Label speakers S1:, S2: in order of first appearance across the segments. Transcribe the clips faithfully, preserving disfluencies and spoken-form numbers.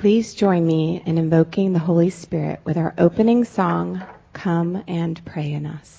S1: Please join me in invoking the Holy Spirit with our opening song, Come and Pray in Us.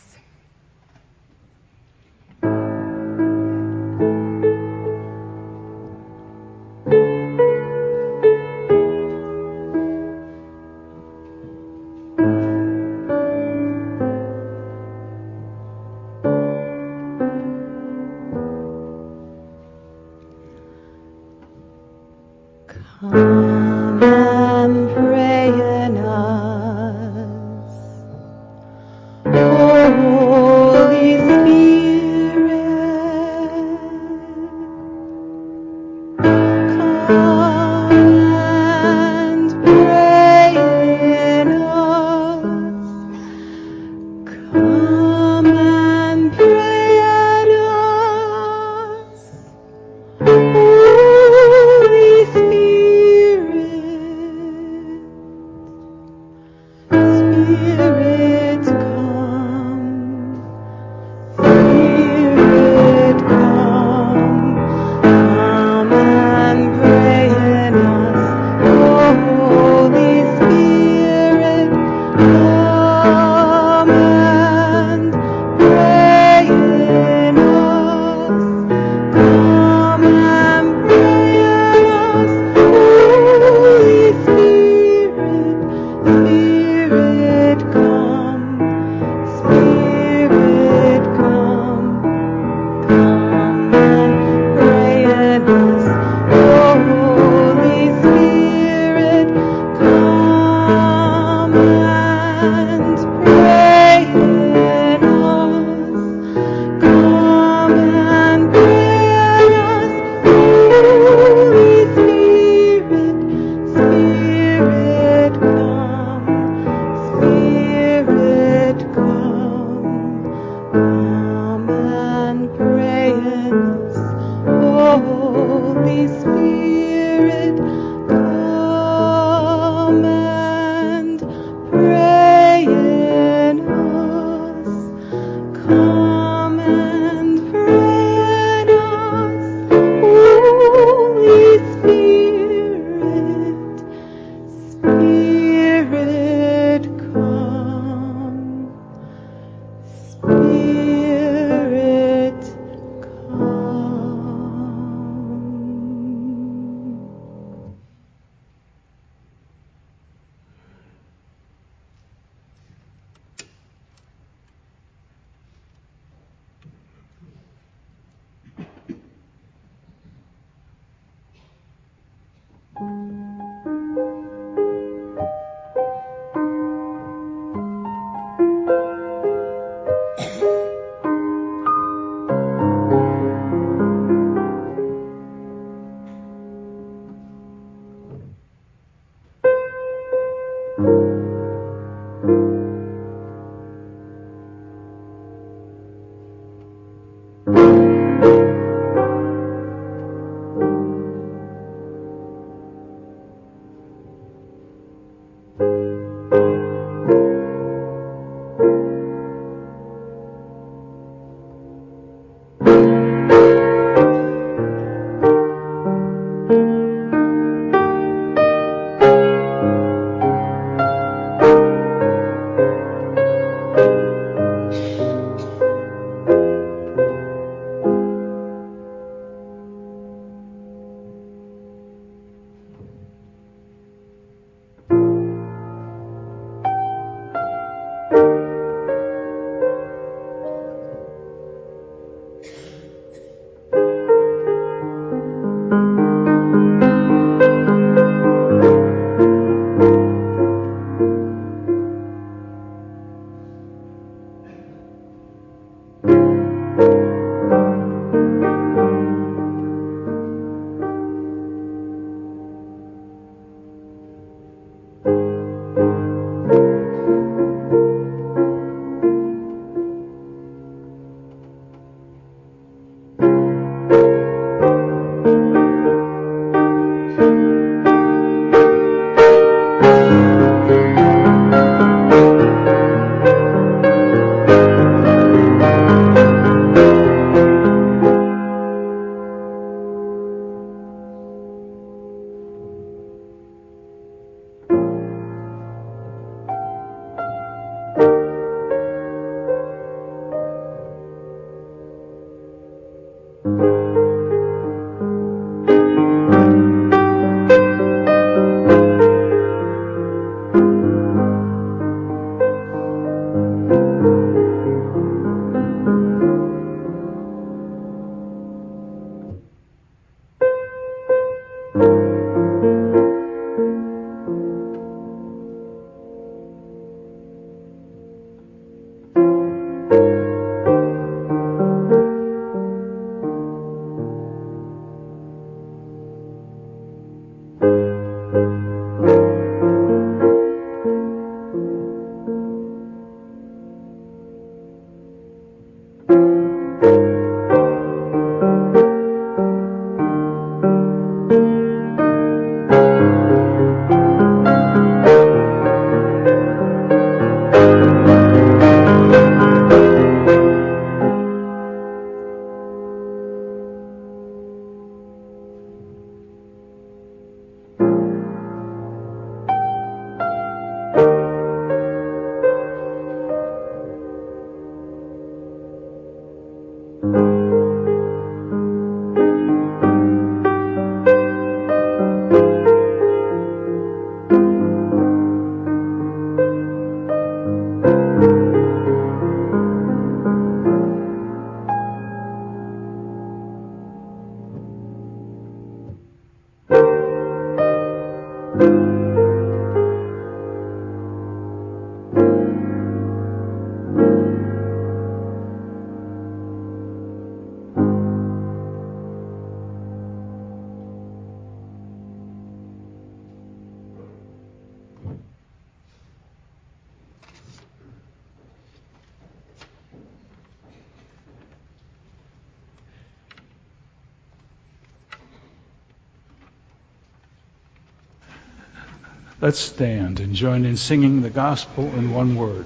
S2: Let's stand and join in singing the gospel in one word.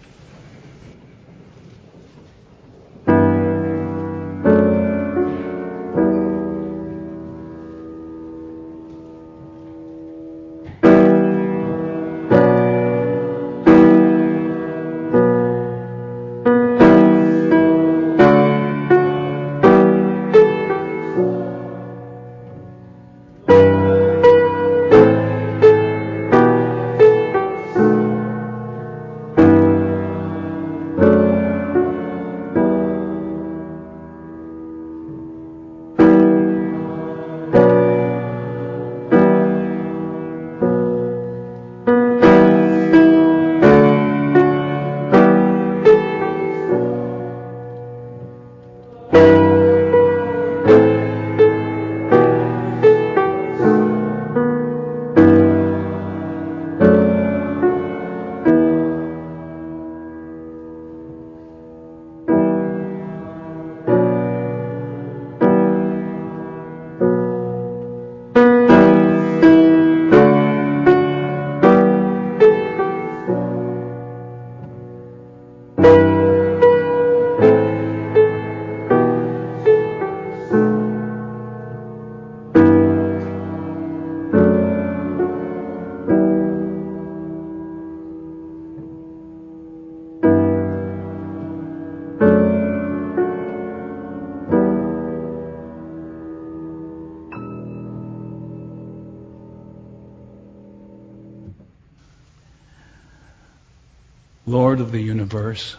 S2: Lord of the universe,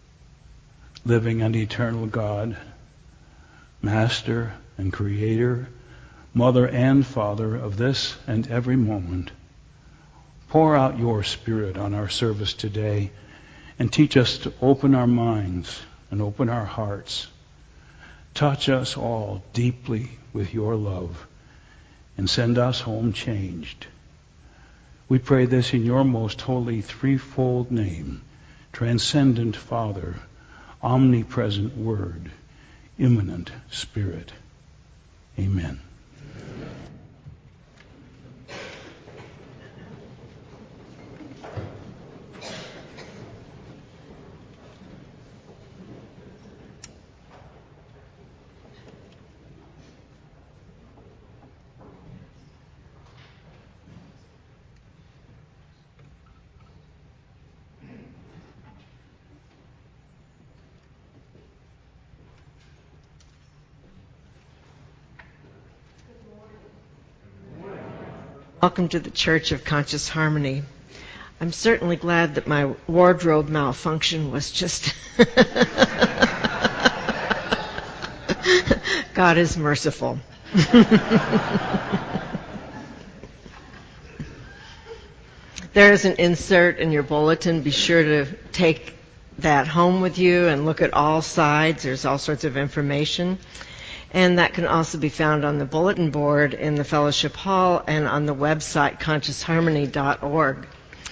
S2: living and eternal God, Master and Creator, Mother and Father of this and every moment, pour out your Spirit on our service today and teach us to open our minds and open our hearts. Touch us all deeply with your love and send us home changed. We pray this in your most holy threefold name, transcendent Father, omnipresent Word, immanent Spirit. Amen.
S3: Welcome to the Church of Conscious Harmony. I'm certainly glad that my wardrobe malfunction was just... God is merciful. There is an insert in your bulletin. Be sure to take that home with you and look at all sides. There's all sorts of information. And that can also be found on the bulletin board in the fellowship hall and on the website conscious harmony dot org.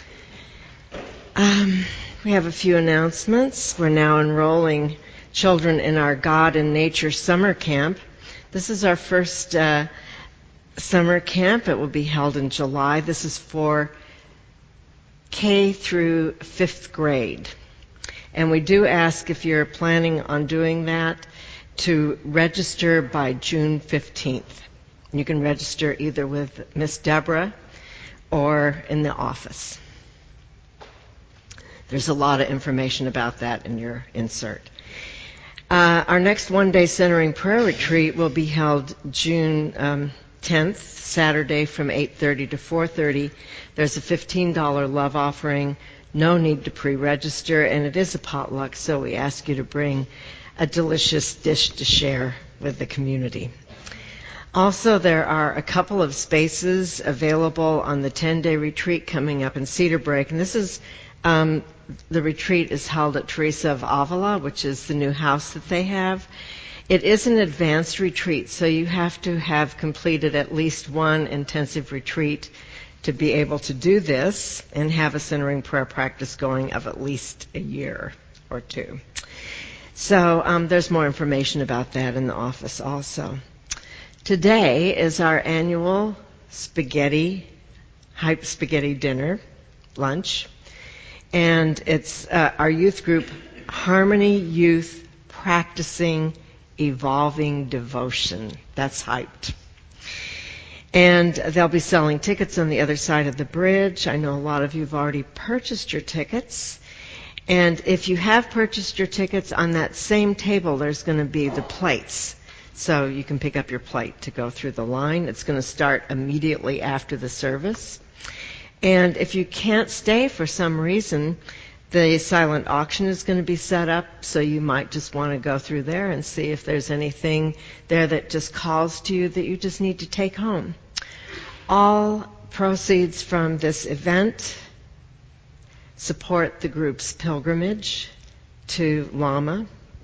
S3: Um, we have a few announcements. We're now enrolling children in our God and Nature summer camp. This is our first uh, summer camp. It will be held in July. This is for K through fifth grade. And we do ask, if you're planning on doing that, to register by June fifteenth. You can register either with Miss Deborah or in the office. There's a lot of information about that in your insert. Uh, our next one-day centering prayer retreat will be held June um, tenth, Saturday from eight thirty to four thirty. There's a fifteen dollars love offering, no need to pre-register, and it is a potluck, so we ask you to bring a delicious dish to share with the community. Also, there are a couple of spaces available on the ten-day retreat coming up in Cedar Break, and this is um, the retreat is held at Teresa of Avila, which is the new house that they have. It is an advanced retreat, so you have to have completed at least one intensive retreat to be able to do this and have a centering prayer practice going of at least a year or two. So um, there's more information about that in the office also. Today is our annual spaghetti Hype Spaghetti Dinner, lunch. And it's uh, our youth group, Harmony Youth Practicing Evolving Devotion. That's hyped. And they'll be selling tickets on the other side of the bridge. I know a lot of you have already purchased your tickets. And if you have purchased your tickets, on that same table there's going to be the plates. So you can pick up your plate to go through the line. It's going to start immediately after the service. And if you can't stay for some reason, the silent auction is going to be set up, so you might just want to go through there and see if there's anything there that just calls to you that you just need to take home. All proceeds from this event support the group's pilgrimage to Lama.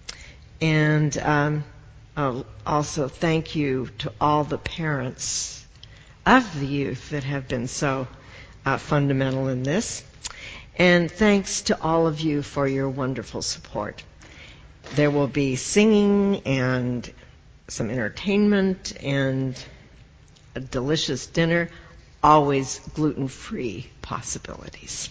S3: And um, I'll also thank you to all the parents of the youth that have been so uh, fundamental in this. And thanks to all of you for your wonderful support. There will be singing and some entertainment and a delicious dinner, always gluten-free possibilities.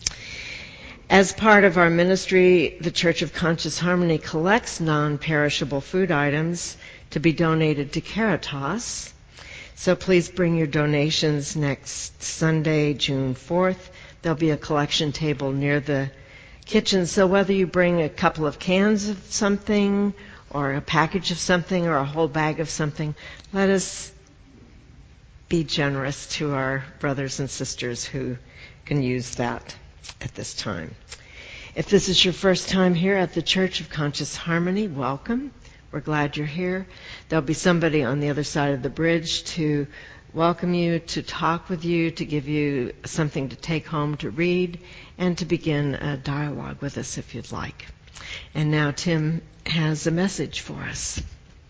S3: As part of our ministry, the Church of Conscious Harmony collects non-perishable food items to be donated to Caritas. So please bring your donations next Sunday, June fourth. There'll be a collection table near the kitchen. So whether you bring a couple of cans of something or a package of something or a whole bag of something, let us be generous to our brothers and sisters who can use that at this time. If this is your first time here at the Church of Conscious Harmony, welcome. We're glad you're here. There'll be somebody on the other side of the bridge to welcome you, to talk with you, to give you something to take home to read, and to begin a dialogue with us if you'd like. And now Tim has a message for us.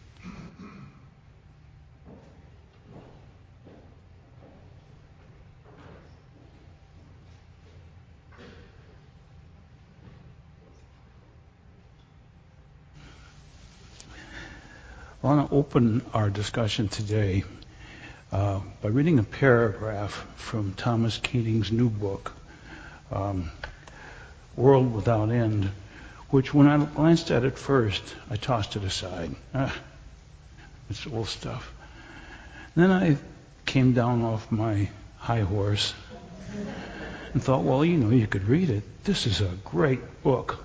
S2: I want to open our discussion today uh, by reading a paragraph from Thomas Keating's new book, um, World Without End, which when I glanced at it first, I tossed it aside. Ah, it's old stuff. And then I came down off my high horse and thought, well, you know, you could read it. This is a great book.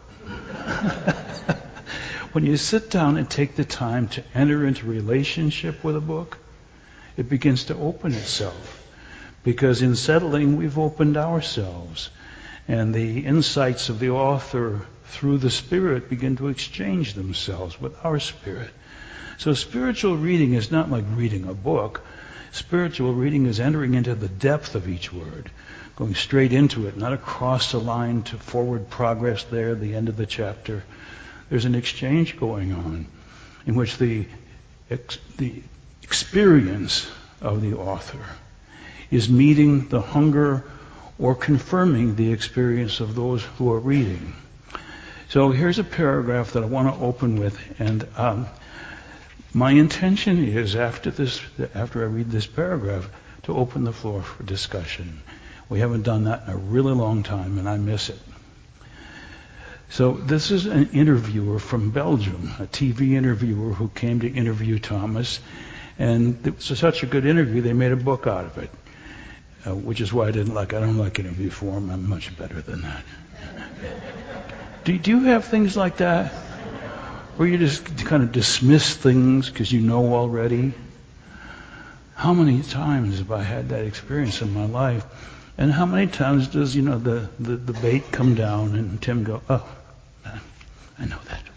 S2: When you sit down and take the time to enter into relationship with a book, it begins to open itself. Because in settling, we've opened ourselves. And the insights of the author through the Spirit begin to exchange themselves with our spirit. So spiritual reading is not like reading a book. Spiritual reading is entering into the depth of each word, going straight into it, not across the line to forward progress there at the end of the chapter. There's an exchange going on in which the, ex, the experience of the author is meeting the hunger or confirming the experience of those who are reading. So here's a paragraph that I want to open with, and um, my intention is after this, after I read this paragraph, to open the floor for discussion. We haven't done that in a really long time, and I miss it. So this is an interviewer from Belgium, a T V interviewer who came to interview Thomas, and it was such a good interview they made a book out of it, uh, which is why I didn't like. I don't like interview form. I'm much better than that. do, do you have things like that, where you just kind of dismiss things because you know already? How many times have I had that experience in my life? And how many times does, you know, the, the, the bait come down and Tim go, oh, I know that.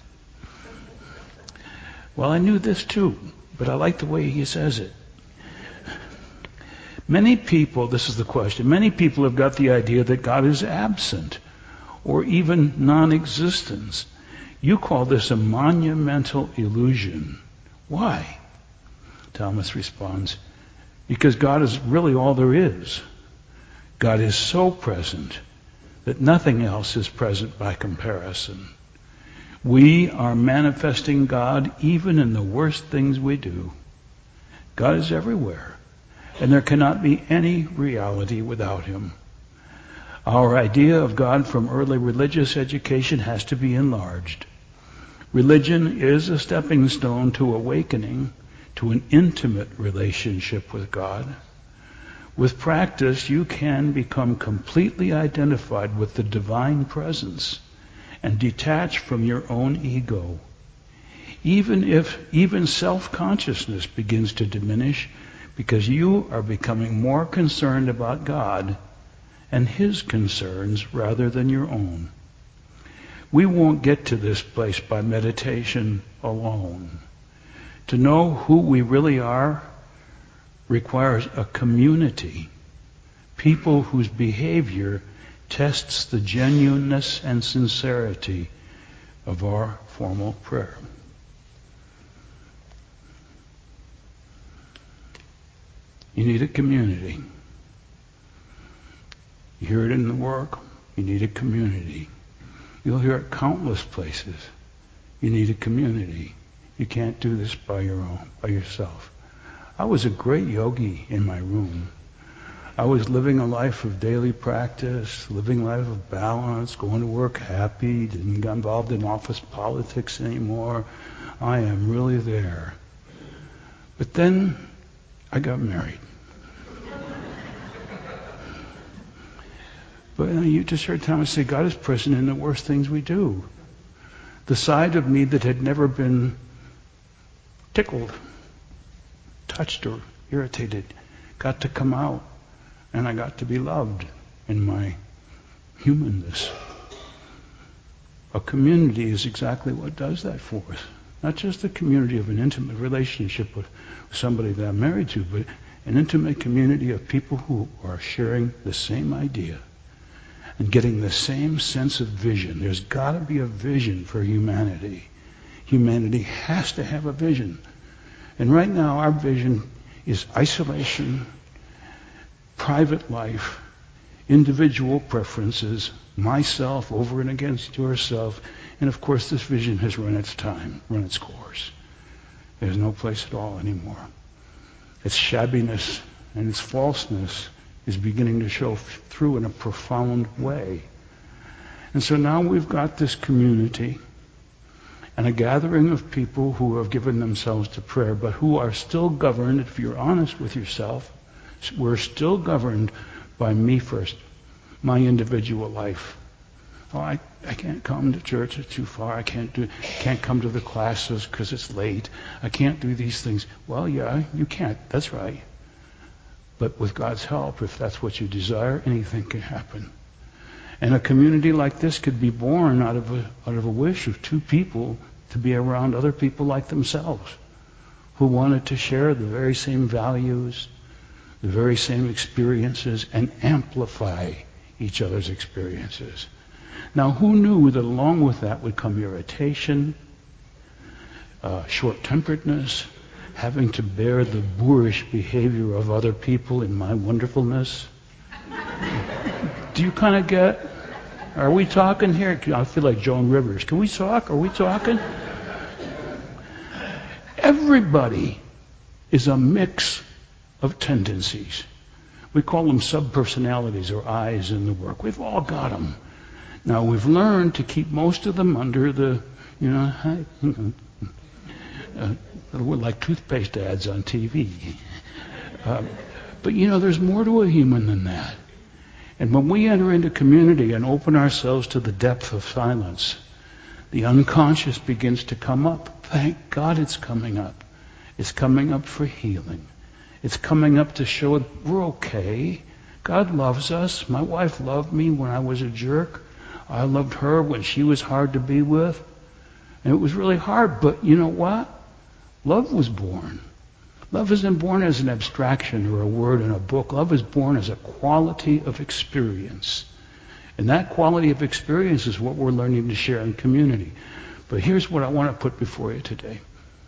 S2: Well, I knew this too, but I like the way he says it. Many people, this is the question, many people have got the idea that God is absent or even non-existence. You call this a monumental illusion. Why? Thomas responds, because God is really all there is. God is so present that nothing else is present by comparison. We are manifesting God even in the worst things we do. God is everywhere. and there cannot be any reality without him. Our idea of God from early religious education has to be enlarged. Religion is a stepping stone to awakening to an intimate relationship with God. With practice, you can become completely identified with the divine presence and detach from your own ego. Even if even self-consciousness begins to diminish because you are becoming more concerned about God and His concerns rather than your own. We won't get to this place by meditation alone. To know who we really are requires a community, people whose behavior tests the genuineness and sincerity of our formal prayer. You need a community. You hear it in the work, you need a community. You'll hear it countless places. You need a community. You can't do this by your own, by yourself. I was a great yogi in my room. I was living a life of daily practice, living a life of balance, going to work happy, didn't get involved in office politics anymore. I am really there. But then I got married. But you just heard Thomas say, God is present in the worst things we do. The side of me that had never been tickled, touched, or irritated got to come out, and I got to be loved in my humanness. A community is exactly what does that for us. Not just the community of an intimate relationship with somebody that I'm married to, but an intimate community of people who are sharing the same idea and getting the same sense of vision. There's got to be a vision for humanity. Humanity has to have a vision. And right now our vision is isolation, private life, individual preferences, myself over and against yourself. And of course this vision has run its time, run its course. There's no place at all anymore. Its shabbiness and its falseness is beginning to show f- through in a profound way. And so now we've got this community and a gathering of people who have given themselves to prayer, but who are still governed, if you're honest with yourself, we're still governed by me first, my individual life. Oh, I, I can't come to church, it's too far. I can't do, can't come to the classes because it's late. I can't do these things. Well, yeah, you can't. That's right. But with God's help, if that's what you desire, anything can happen. And a community like this could be born out of a, out of a wish of two people to be around other people like themselves, who wanted to share the very same values, the very same experiences, and amplify each other's experiences. Now, who knew that along with that would come irritation, uh, short-temperedness, having to bear the boorish behavior of other people in my wonderfulness? Do you kind of get? Are we talking here? I feel like Joan Rivers. Can we talk? Are we talking? Everybody is a mix of tendencies. We call them subpersonalities or I's in the work. We've all got them. Now we've learned to keep most of them under the, you know, hi, you know uh, we're like toothpaste ads on T V. Uh, but you know, there's more to a human than that. And when we enter into community and open ourselves to the depth of silence, the unconscious begins to come up. Thank God it's coming up. It's coming up for healing. It's coming up to show we're okay. God loves us. My wife loved me when I was a jerk. I loved her when she was hard to be with. And it was really hard, but you know what? Love was born. Love isn't born as an abstraction or a word in a book. Love is born as a quality of experience. And that quality of experience is what we're learning to share in community. But here's what I want to put before you today.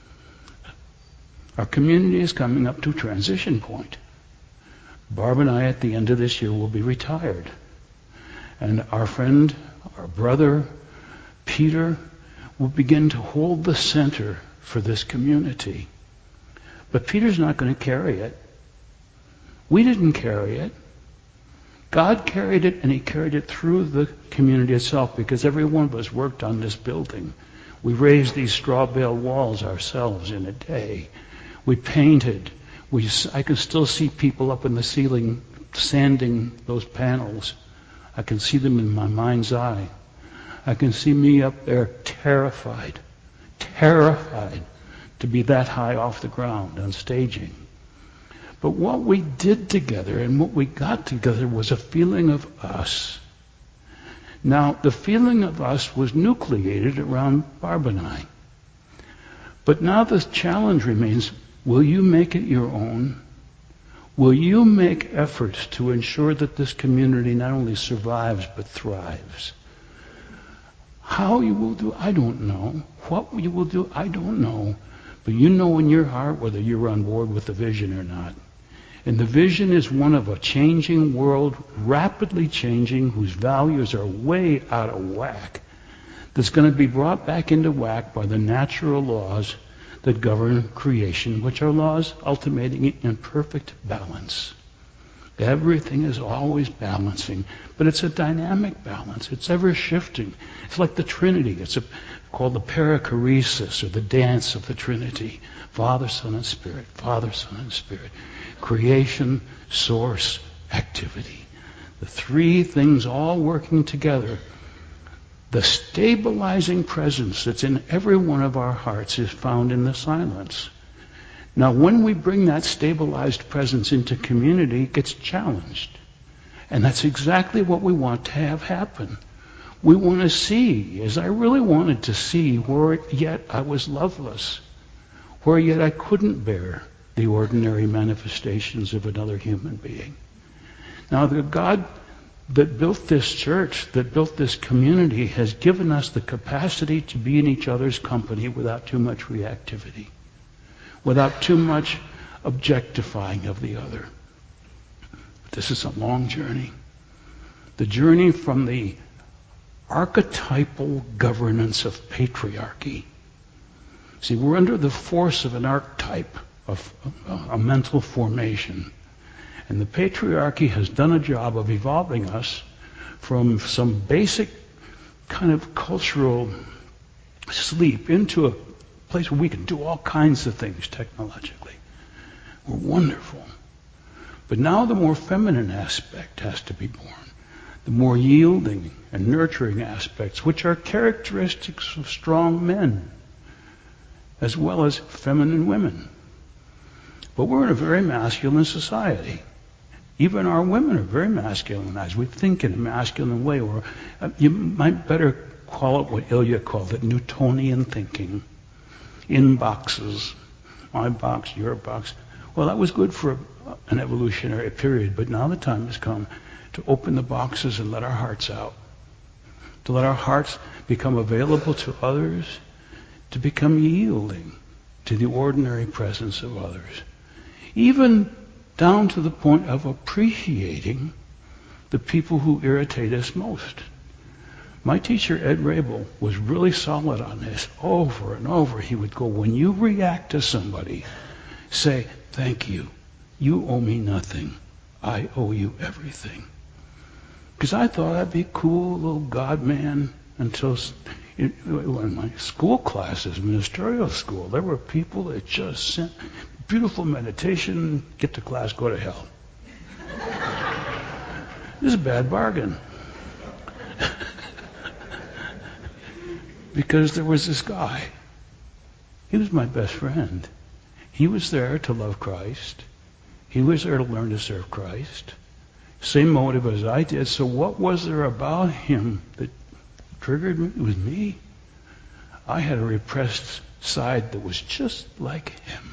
S2: Our community is coming up to a transition point. Barb and I, at the end of this year, will be retired. And our friend, our brother, Peter, will begin to hold the center for this community. But Peter's not going to carry it. We didn't carry it. God carried it, and he carried it through the community itself, because every one of us worked on this building. We raised these straw bale walls ourselves in a day. We painted. We, I can still see people up in the ceiling sanding those panels. I can see them in my mind's eye. I can see me up there terrified, terrified to be that high off the ground on staging. But what we did together and what we got together was a feeling of us. Now, the feeling of us was nucleated around Barb and I. But now the challenge remains, will you make it your own? Will you make efforts to ensure that this community not only survives but thrives? How you will do, I don't know. What you will do, I don't know. But you know in your heart whether you're on board with the vision or not. And the vision is one of a changing world, rapidly changing, whose values are way out of whack, that's going to be brought back into whack by the natural laws that govern creation, which are laws ultimating in perfect balance. Everything is always balancing, but it's a dynamic balance. It's ever shifting. It's like the Trinity. It's a, called the perichoresis, or the dance of the Trinity. Father, Son, and Spirit. Father, Son, and Spirit. Creation, source, activity. The three things all working together. The stabilizing presence that's in every one of our hearts is found in the silence. Now, when we bring that stabilized presence into community, it gets challenged. And that's exactly what we want to have happen. We want to see, as I really wanted to see, where yet I was loveless, where yet I couldn't bear the ordinary manifestations of another human being. Now, the God that built this church, that built this community, has given us the capacity to be in each other's company without too much reactivity, without too much objectifying of the other. This is a long journey. The journey from the archetypal governance of patriarchy. See, we're under the force of an archetype, of a mental formation. And the patriarchy has done a job of evolving us from some basic kind of cultural sleep into a place where we can do all kinds of things technologically. We're wonderful. But now the more feminine aspect has to be born. The more yielding and nurturing aspects, which are characteristics of strong men, as well as feminine women. But we're in a very masculine society. Even our women are very masculinized. We think in a masculine way. Or uh, you might better call it what Ilya called it, Newtonian thinking. In boxes. My box, your box. Well, that was good for an evolutionary period, but now the time has come to open the boxes and let our hearts out. To let our hearts become available to others, to become yielding to the ordinary presence of others. Even down to the point of appreciating the people who irritate us most. My teacher, Ed Rabel, was really solid on this. Over and over, he would go, when you react to somebody, say, thank you. You owe me nothing. I owe you everything. Because I thought I'd be a cool little God man until in my school classes, ministerial school, there were people that just sent beautiful meditation, get to class, go to hell. This is a bad bargain. Because there was this guy. He was my best friend. He was there to love Christ. He was there to learn to serve Christ. Same motive as I did. So what was there about him that triggered me? It was me. I had a repressed side that was just like him.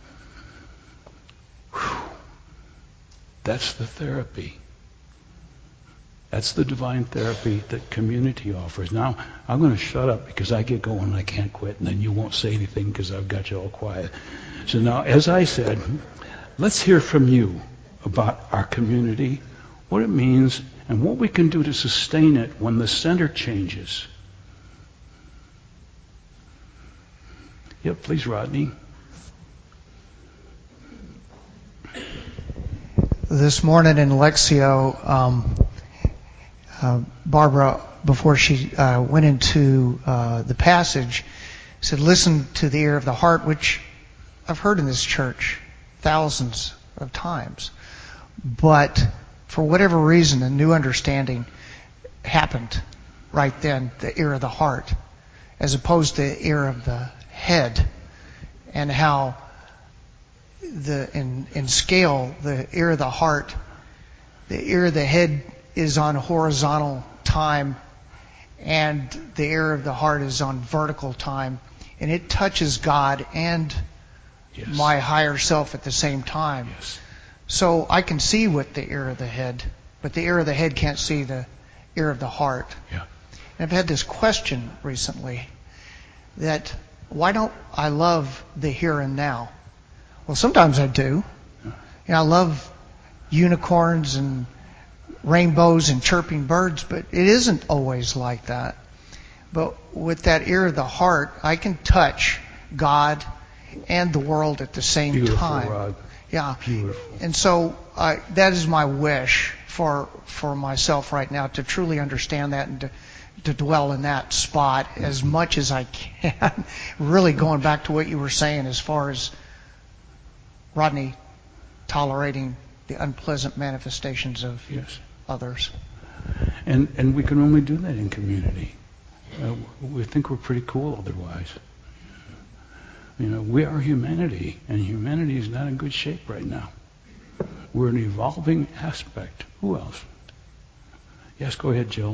S2: Whew. That's the therapy. That's the divine therapy that community offers. Now, I'm going to shut up because I get going and I can't quit, and then you won't say anything because I've got you all quiet. So now, as I said, let's hear from you about our community, what it means, and what we can do to sustain it when the center changes. Yep, please, Rodney.
S4: This morning in Lectio, um, uh, Barbara, before she uh, went into uh, the passage, said, listen to the ear of the heart, which I've heard in this church thousands of times. But for whatever reason, a new understanding happened right then, the ear of the heart, as opposed to the ear of the head, and how the in, in scale, the ear of the heart, the ear of the head is on horizontal time, and the ear of the heart is on vertical time, and it touches God and yes. my higher self at the same time.
S2: Yes.
S4: So I can see with the ear of the head, but the ear of the head can't see the ear of the heart.
S2: Yeah.
S4: And I've had this question recently that why don't I love the here and now? Well, sometimes I do. You know, I love unicorns and rainbows and chirping birds, but it isn't always like that. But with that ear of the heart, I can touch God and the world at the same
S2: Beautiful,
S4: time.
S2: Rod.
S4: Yeah.
S2: Beautiful.
S4: And so uh, that is my wish for for myself right now, to truly understand that and to, to dwell in that spot as much as I can. Really going back to what you were saying as far as Rodney tolerating the unpleasant manifestations of
S2: yes.
S4: others.
S2: And and we can only do that in community. Uh, we think we're pretty cool otherwise. You know, we are humanity, and humanity is not in good shape right now. We're an evolving aspect. Who else? Yes, go ahead, Jill.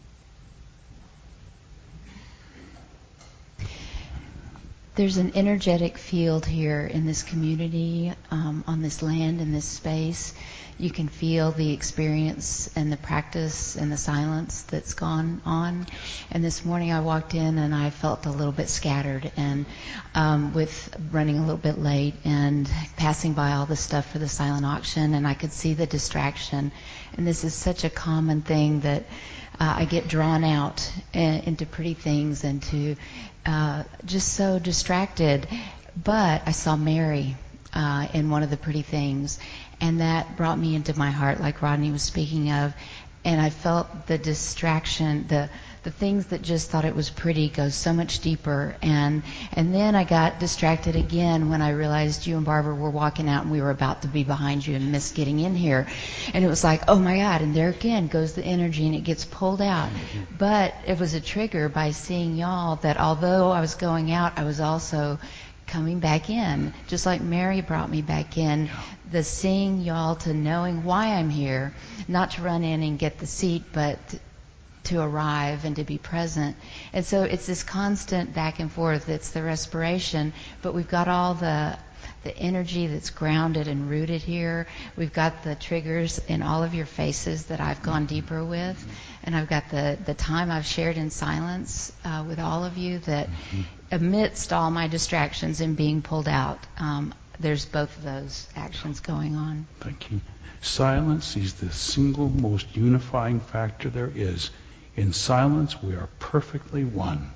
S5: There's an energetic field here in this community, um, on this land, in this space. You can feel the experience and the practice and the silence that's gone on. And this morning I walked in and I felt a little bit scattered, and um, with running a little bit late and passing by all the stuff for the silent auction, and I could see the distraction. And this is such a common thing that uh, I get drawn out uh, into pretty things and to uh, just so distracted. But I saw Mary uh, in one of the pretty things, and that brought me into my heart, like Rodney was speaking of. And I felt the distraction, the the things that just thought it was pretty go so much deeper. And and then I got distracted again when I realized you and Barbara were walking out and we were about to be behind you and miss getting in here. And it was like, oh my God, and there again goes the energy and it gets pulled out. But it was a trigger by seeing y'all that although I was going out, I was also coming back in, just like Mary brought me back in. The seeing y'all to knowing why I'm here, not to run in and get the seat, but to arrive and to be present. And so it's this constant back and forth. It's the respiration, but we've got all the the energy that's grounded and rooted here. We've got the triggers in all of your faces that I've gone deeper with, and I've got the, the time I've shared in silence uh, with all of you that amidst all my distractions and being pulled out, um, there's both of those actions going on.
S2: Thank you. Silence is the single most unifying factor there is. In silence, we are perfectly one.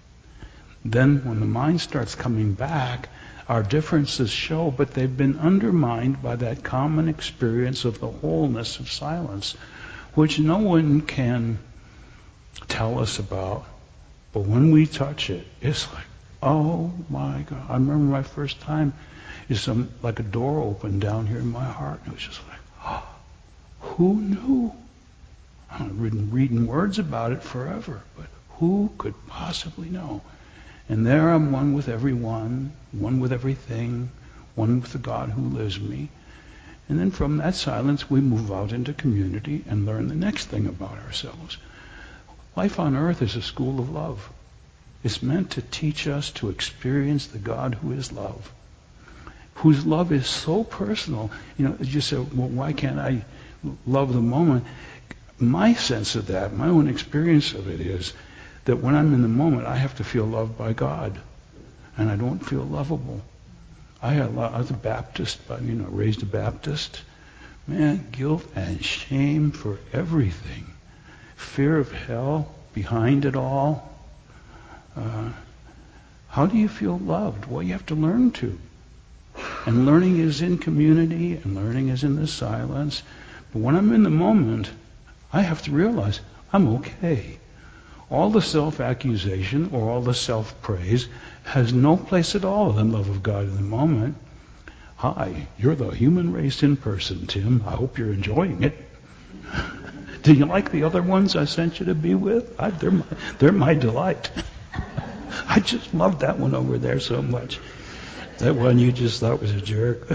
S2: Then when the mind starts coming back, our differences show, but they've been undermined by that common experience of the wholeness of silence, which no one can tell us about. But when we touch it, it's like, oh my God. I remember my first time, is some like a door opened down here in my heart. And it was just like, oh, who knew? I've been reading words about it forever, but who could possibly know? And there I'm one with everyone, one with everything, one with the God who lives in me. And then from that silence, we move out into community and learn the next thing about ourselves. Life on earth is a school of love. It's meant to teach us to experience the God who is love, whose love is so personal. You know, you say, well, why can't I love the moment? My sense of that, my own experience of it is that when I'm in the moment, I have to feel loved by God, and I don't feel lovable. I, had, I was a Baptist, you know, raised a Baptist. Man, guilt and shame for everything. Fear of hell behind it all. Uh, how do you feel loved? Well, you have to learn to. And learning is in community, and learning is in the silence. But when I'm in the moment, I have to realize I'm okay. All the self-accusation or all the self-praise has no place at all in the love of God in the moment. Hi, you're the human race in person, Tim. I hope you're enjoying it. Do you like the other ones I sent you to be with? I, they're, my, they're my delight. I just love that one over there so much. That one you just thought was a jerk.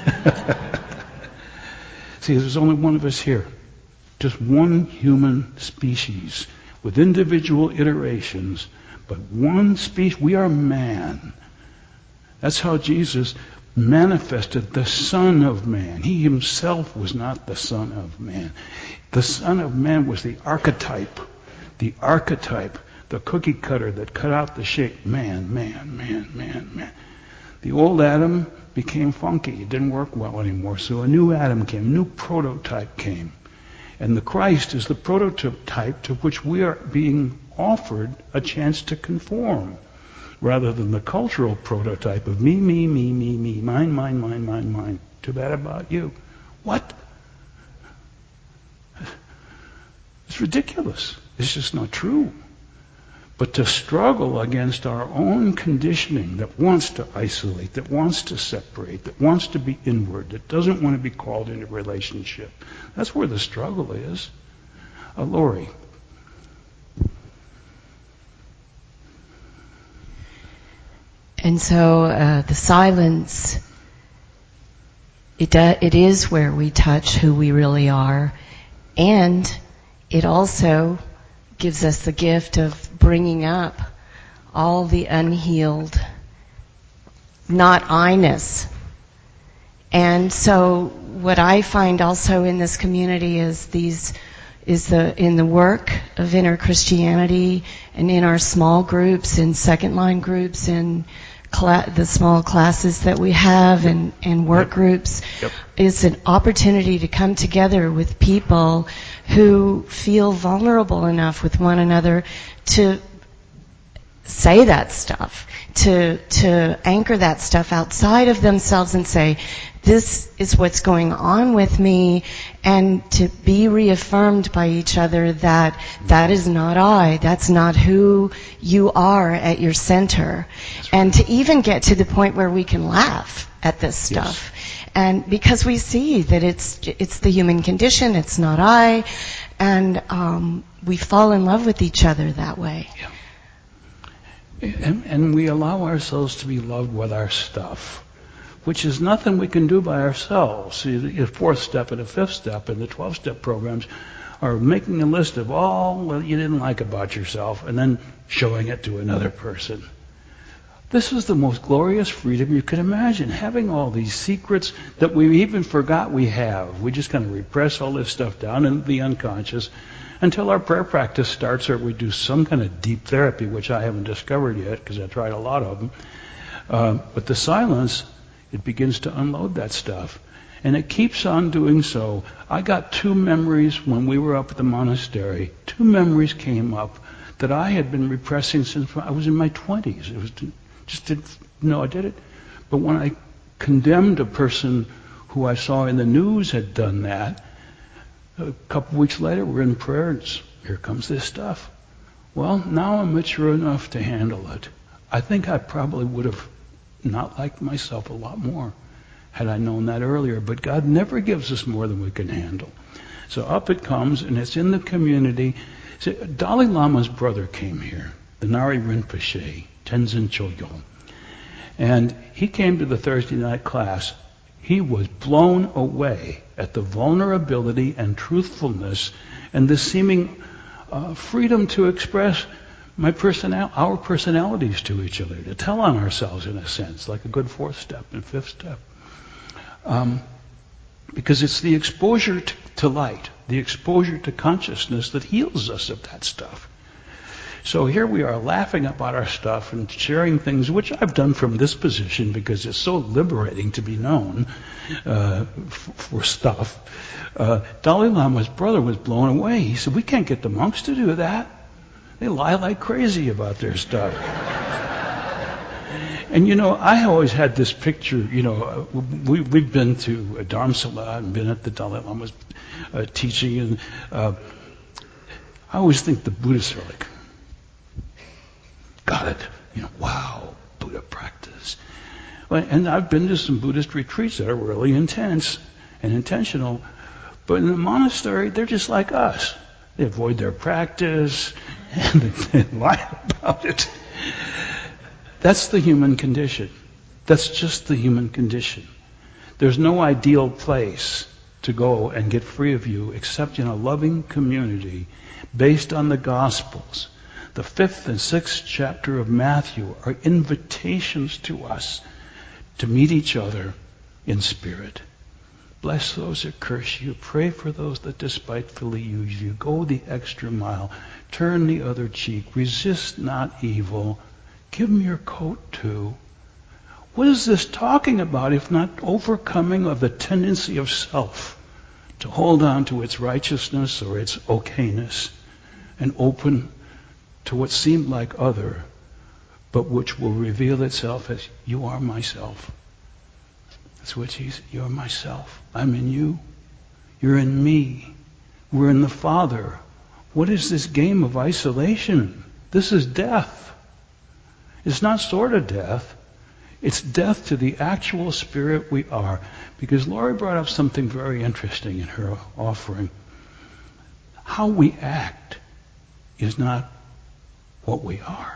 S2: See, there's only one of us here. Just one human species with individual iterations, but one species. We are man. That's how Jesus manifested the Son of Man. He himself was not the Son of Man. The Son of Man was the archetype, the archetype, the cookie cutter that cut out the shape. Man, man, man, man, man. The old Adam became funky. It didn't work well anymore. So a new Adam came, a new prototype came. And the Christ is the prototype to which we are being offered a chance to conform, rather than the cultural prototype of me, me, me, me, me, mine, mine, mine, mine, mine. Too bad about you. What? It's ridiculous. It's just not true. But to struggle against our own conditioning that wants to isolate, that wants to separate, that wants to be inward, that doesn't want to be called into relationship, that's where the struggle is. Uh, Lori.
S6: And so uh, the silence, it, do, it is where we touch who we really are. And it also gives us the gift of bringing up all the unhealed, not I-ness. And so what I find also in this community is these is the in the work of inner Christianity and in our small groups, in second line groups, in cla- the small classes that we have, and, and work yep. groups, yep. is an opportunity to come together with people who feel vulnerable enough with one another to say that stuff, to to anchor that stuff outside of themselves and say, this is what's going on with me, and to be reaffirmed by each other that that is not I, that's not who you are at your center. Right. And to even get to the point where we can laugh at this stuff. Yes. And because we see that it's it's the human condition, it's not I, and um, we fall in love with each other that way.
S2: Yeah. And, and we allow ourselves to be loved with our stuff, which is nothing we can do by ourselves. See, the fourth step and the fifth step and the twelve-step programs are making a list of all what you didn't like about yourself and then showing it to another person. This is the most glorious freedom you could imagine, having all these secrets that we even forgot we have. We just kind of repress all this stuff down into the unconscious until our prayer practice starts, or we do some kind of deep therapy, which I haven't discovered yet because I tried a lot of them. Uh, but the silence, it begins to unload that stuff. And it keeps on doing so. I got two memories when we were up at the monastery. Two memories came up that I had been repressing since I was in my twenties. It was just didn't know I did it. But when I condemned a person who I saw in the news had done that, a couple weeks later we're in prayer and here comes this stuff. Well, now I'm mature enough to handle it. I think I probably would have not liked myself a lot more had I known that earlier. But God never gives us more than we can handle. So up it comes, and it's in the community. See, Dalai Lama's brother came here, the Nari Rinpoche, Tenzin Chogyal. And he came to the Thursday night class. He was blown away at the vulnerability and truthfulness and the seeming uh, freedom to express my personal, our personalities to each other, to tell on ourselves in a sense, like a good fourth step and fifth step. Um, because it's the exposure to, to light, the exposure to consciousness that heals us of that stuff. So here we are laughing about our stuff and sharing things, which I've done from this position because it's so liberating to be known uh, f- for stuff. Uh, Dalai Lama's brother was blown away. He said, we can't get the monks to do that. They lie like crazy about their stuff. And you know, I always had this picture, you know, we, we've been to Dharamsala and been at the Dalai Lama's uh, teaching, and uh, I always think the Buddhists are like, got it, you know, wow, Buddha practice. And I've been to some Buddhist retreats that are really intense and intentional, but in the monastery, they're just like us. They avoid their practice, and they lie about it. That's the human condition. That's just the human condition. There's no ideal place to go and get free of you except in a loving community based on the Gospels. The fifth and sixth chapter of Matthew are invitations to us to meet each other in spirit. Bless those that curse you. Pray for those that despitefully use you. Go the extra mile. Turn the other cheek. Resist not evil. Give them your coat too. What is this talking about if not overcoming of the tendency of self to hold on to its righteousness or its okayness and open to what seemed like other, but which will reveal itself as you are myself. That's what Jesus, you're myself. I'm in you. You're in me. We're in the Father. What is this game of isolation? This is death. It's not sort of death. It's death to the actual spirit we are. Because Laurie brought up something very interesting in her offering. How we act is not what we are.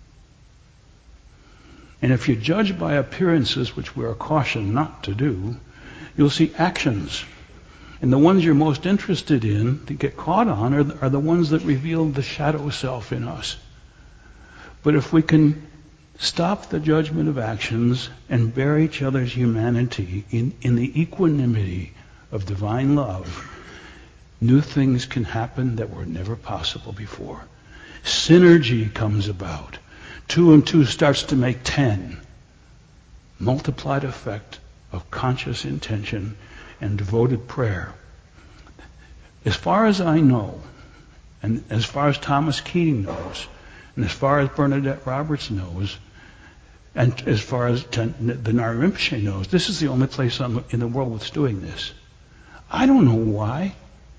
S2: And if you judge by appearances, which we are cautioned not to do, you'll see actions. And the ones you're most interested in, to get caught on, are the, are the ones that reveal the shadow self in us. But if we can stop the judgment of actions and bear each other's humanity in, in the equanimity of divine love, new things can happen that were never possible before. Synergy comes about. Two and two starts to make ten. Multiplied effect of conscious intention and devoted prayer. As far as I know, and as far as Thomas Keating knows, and as far as Bernadette Roberts knows, and as far as the Ngāra Rinpoche knows, this is the only place in the world that's doing this. I don't know why,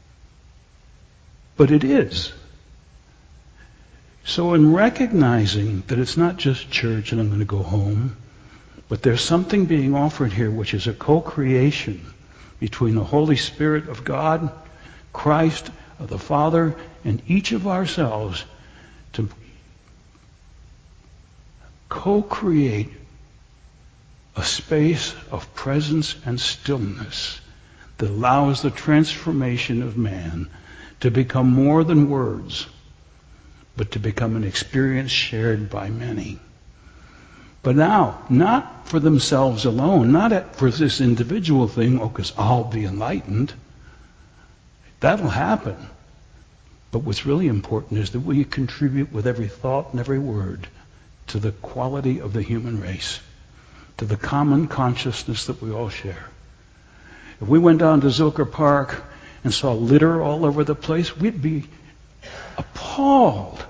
S2: but it is. So in recognizing that it's not just church and I'm going to go home, but there's something being offered here which is a co-creation between the Holy Spirit of God, Christ, of the Father, and each of ourselves to co-create a space of presence and stillness that allows the transformation of man to become more than words, but to become an experience shared by many. But now, not for themselves alone, not for this individual thing, oh, because I'll be enlightened. That'll happen. But what's really important is that we contribute with every thought and every word to the quality of the human race, to the common consciousness that we all share. If we went down to Zilker Park and saw litter all over the place, we'd be appalled.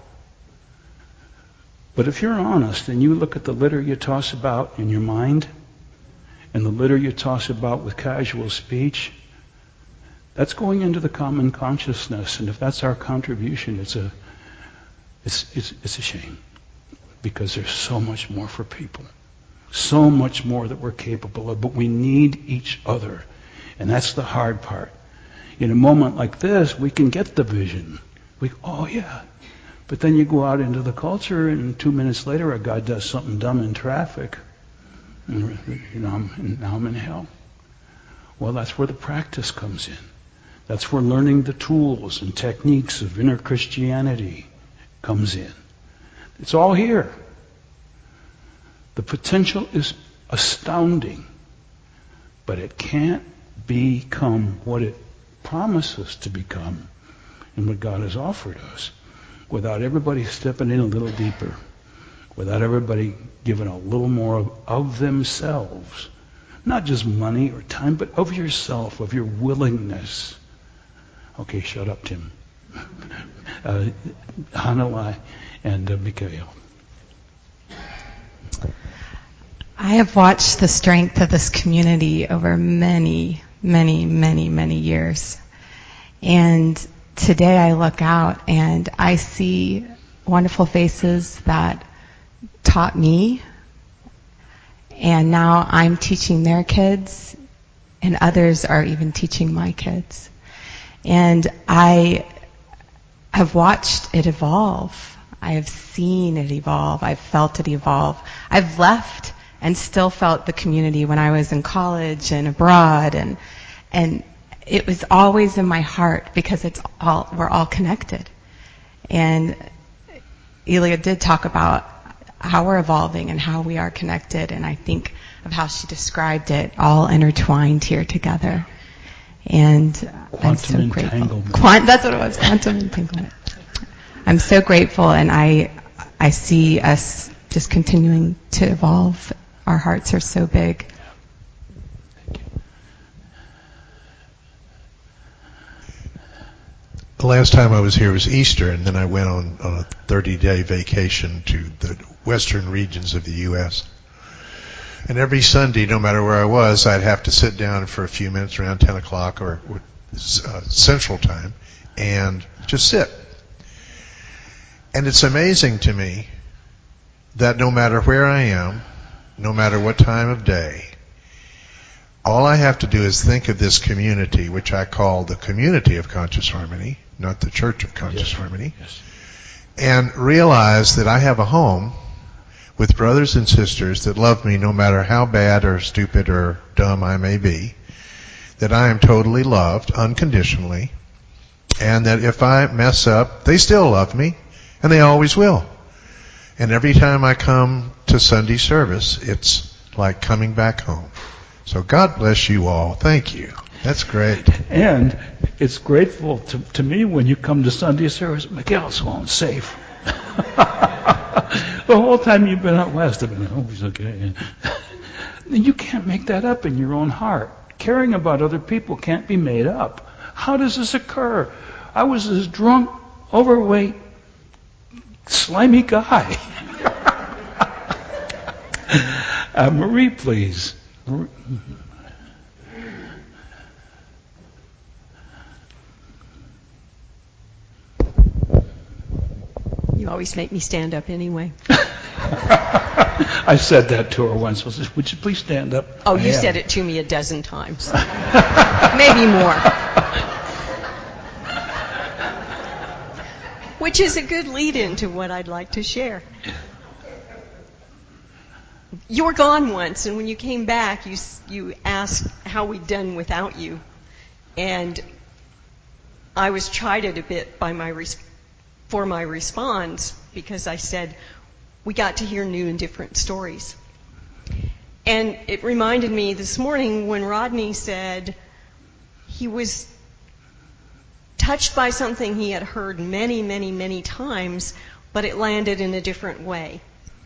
S2: But if you're honest and you look at the litter you toss about in your mind and the litter you toss about with casual speech, that's going into the common consciousness. And if that's our contribution, it's a, it's, it's, it's a shame. Because there's so much more for people. So much more that we're capable of. But we need each other. And that's the hard part. In a moment like this, we can get the vision. We, oh yeah. But then you go out into the culture, and two minutes later, a guy does something dumb in traffic. And you know, I'm, now I'm in hell. Well, that's where the practice comes in. That's where learning the tools and techniques of inner Christianity comes in. It's all here. The potential is astounding, but it can't become what it promises to become and what God has offered us without everybody stepping in a little deeper, without everybody giving a little more of, of themselves. Not just money or time, but of yourself, of your willingness. Okay, shut up, Tim. uh, Hanalei and uh, Mikhail.
S1: I have watched the strength of this community over many, many, many, many years. And today I look out and I see wonderful faces that taught me, and now I'm teaching their kids, and others are even teaching my kids. And I have watched it evolve. I have seen it evolve. I've felt it evolve. I've left and still felt the community when I was in college and abroad, and and it was always in my heart because it's all we're all connected. And Elia did talk about how we're evolving and how we are connected, and I think of how she described it, all intertwined here together. And
S2: quantum
S1: I'm so grateful.
S2: Entanglement.
S1: Quant, that's what it was, quantum entanglement. I'm so grateful, and I I see us just continuing to evolve. Our hearts are so big.
S7: The last time I was here was Easter, and then I went on, on a thirty-day vacation to the western regions of the U S And every Sunday, no matter where I was, I'd have to sit down for a few minutes around ten o'clock or uh, Central Time and just sit. And it's amazing to me that no matter where I am, no matter what time of day, all I have to do is think of this community, which I call the community of conscious harmony, not the Church of Conscious
S2: Yes.
S7: Harmony,
S2: Yes.
S7: and realize that I have a home with brothers and sisters that love me no matter how bad or stupid or dumb I may be, that I am totally loved unconditionally, and that if I mess up, they still love me, and they always will. And every time I come to Sunday service, it's like coming back home. So God bless you all. Thank you. That's great.
S2: And it's grateful to, to me when you come to Sunday service, Miguel's home safe. The whole time you've been out west, I've been, oh, he's okay. You can't make that up in your own heart. Caring about other people can't be made up. How does this occur? I was this drunk, overweight, slimy guy. uh, Marie, please. Marie.
S8: You always make me stand up anyway.
S2: I said that to her once. I said, would you please stand up?
S8: Oh,
S2: I
S8: you
S2: am.
S8: said it to me a dozen times. Maybe more. Which is a good lead-in to what I'd like to share. You were gone once, and when you came back, you you asked how we'd done without you. And I was chided a bit by my response. For my response, because I said, we got to hear new and different stories. And it reminded me this morning when Rodney said he was touched by something he had heard many, many, many times, but it landed in a different way.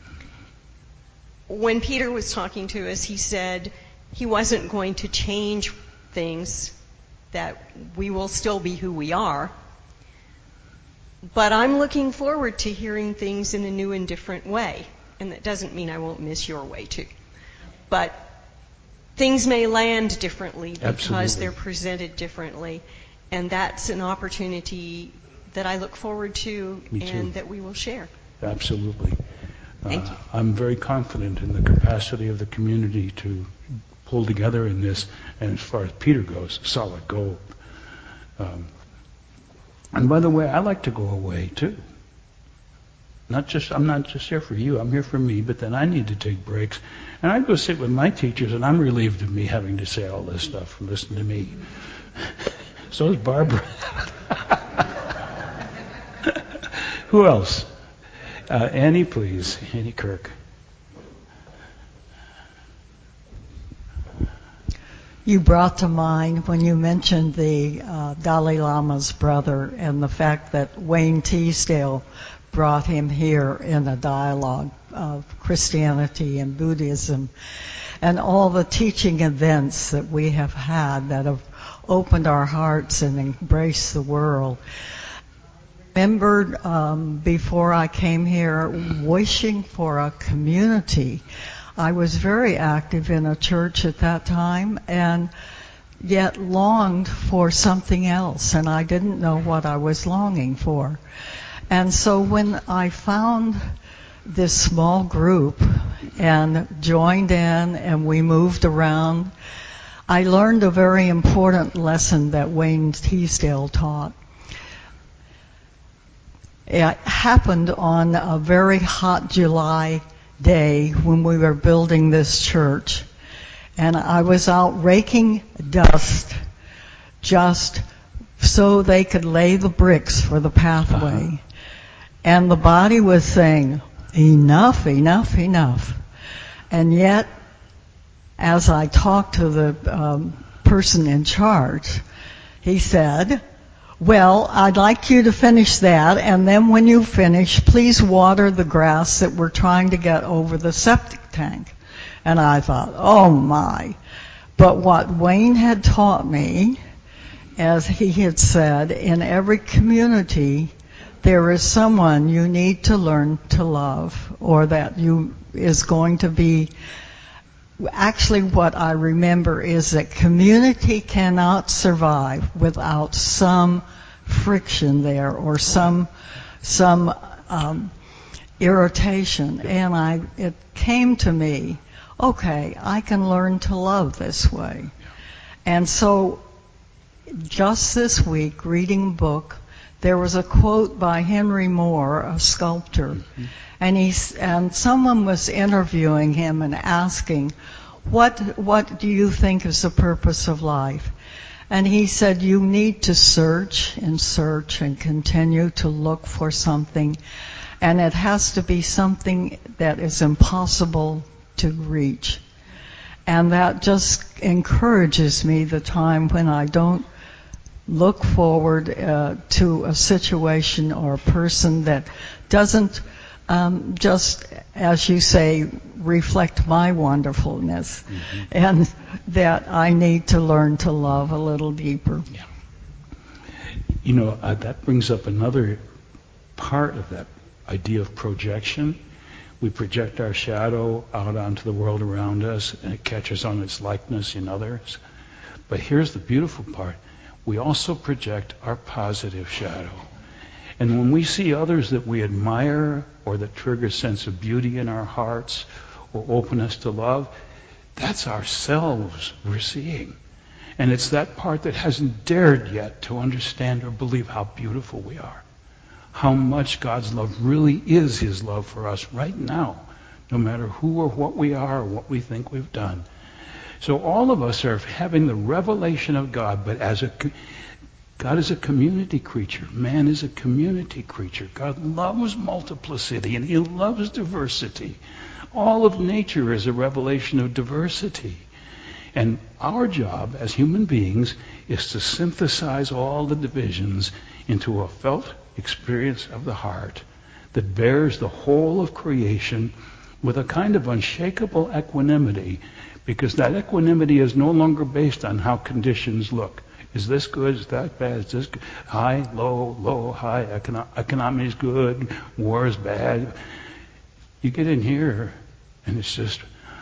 S8: When Peter was talking to us, he said he wasn't going to change things, that we will still be who we are. But I'm looking forward to hearing things in a new and different way. And that doesn't mean I won't miss your way, too. But things may land differently because
S2: Absolutely.
S8: they're presented differently. And that's an opportunity that I look forward to
S2: Me too.
S8: and that we will share.
S2: Absolutely.
S8: Thank
S2: Uh,
S8: you.
S2: I'm very confident in the capacity of the community to pull together in this, and as far as Peter goes, solid gold. Um, and by the way, I like to go away too. Not just I'm not just here for you. I'm here for me. But then I need to take breaks, and I go sit with my teachers, and I'm relieved of me having to say all this stuff and listen to me. So is Barbara. Who else? Uh, Annie, please. Annie Kirk.
S9: You brought to mind when you mentioned the uh, Dalai Lama's brother and the fact that Wayne Teasdale brought him here in a dialogue of Christianity and Buddhism, and all the teaching events that we have had that have opened our hearts and embraced the world. I remembered um, before I came here wishing for a community I was very active in a church at that time, and yet longed for something else, and I didn't know what I was longing for. And so when I found this small group and joined in and we moved around, I learned a very important lesson that Wayne Teasdale taught. It happened on a very hot July day when we were building this church. And I was out raking dust just so they could lay the bricks for the pathway. Uh-huh. And the body was saying, enough, enough, enough. And yet, as I talked to the um, person in charge, he said, well, I'd like you to finish that, and then when you finish, please water the grass that we're trying to get over the septic tank. And I thought, oh my. But what Wayne had taught me, as he had said, in every community, there is someone you need to learn to love, or that you is going to be. Actually, what I remember is that community cannot survive without some friction there or some some um, irritation. And I, it came to me, okay, I can learn to love this way. And so, just this week, reading a book, there was a quote by Henry Moore, a sculptor, mm-hmm. and he's and someone was interviewing him and asking, "What what do you think is the purpose of life?" And he said, "You need to search and search and continue to look for something, and it has to be something that is impossible to reach." And that just encourages me the time when I don't look forward uh, to a situation or a person that doesn't um, just, as you say, reflect my wonderfulness, mm-hmm. and that I need to learn to love a little deeper.
S2: Yeah. You know, uh, that brings up another part of that idea of projection. We project our shadow out onto the world around us, and it catches on its likeness in others. But here's the beautiful part. We also project our positive shadow. And when we see others that we admire or that trigger a sense of beauty in our hearts or open us to love, that's ourselves we're seeing. And it's that part that hasn't dared yet to understand or believe how beautiful we are. How much God's love really is His love for us right now, no matter who or what we are or what we think we've done. So all of us are having the revelation of God, but as a God is a community creature. Man is a community creature. God loves multiplicity and He loves diversity. All of nature is a revelation of diversity. And our job as human beings is to synthesize all the divisions into a felt experience of the heart that bears the whole of creation with a kind of unshakable equanimity, because that equanimity is no longer based on how conditions look. Is this good? Is that bad? Is this good? High, low, low, high. Econo- economy is good. War is bad. You get in here, and it's just,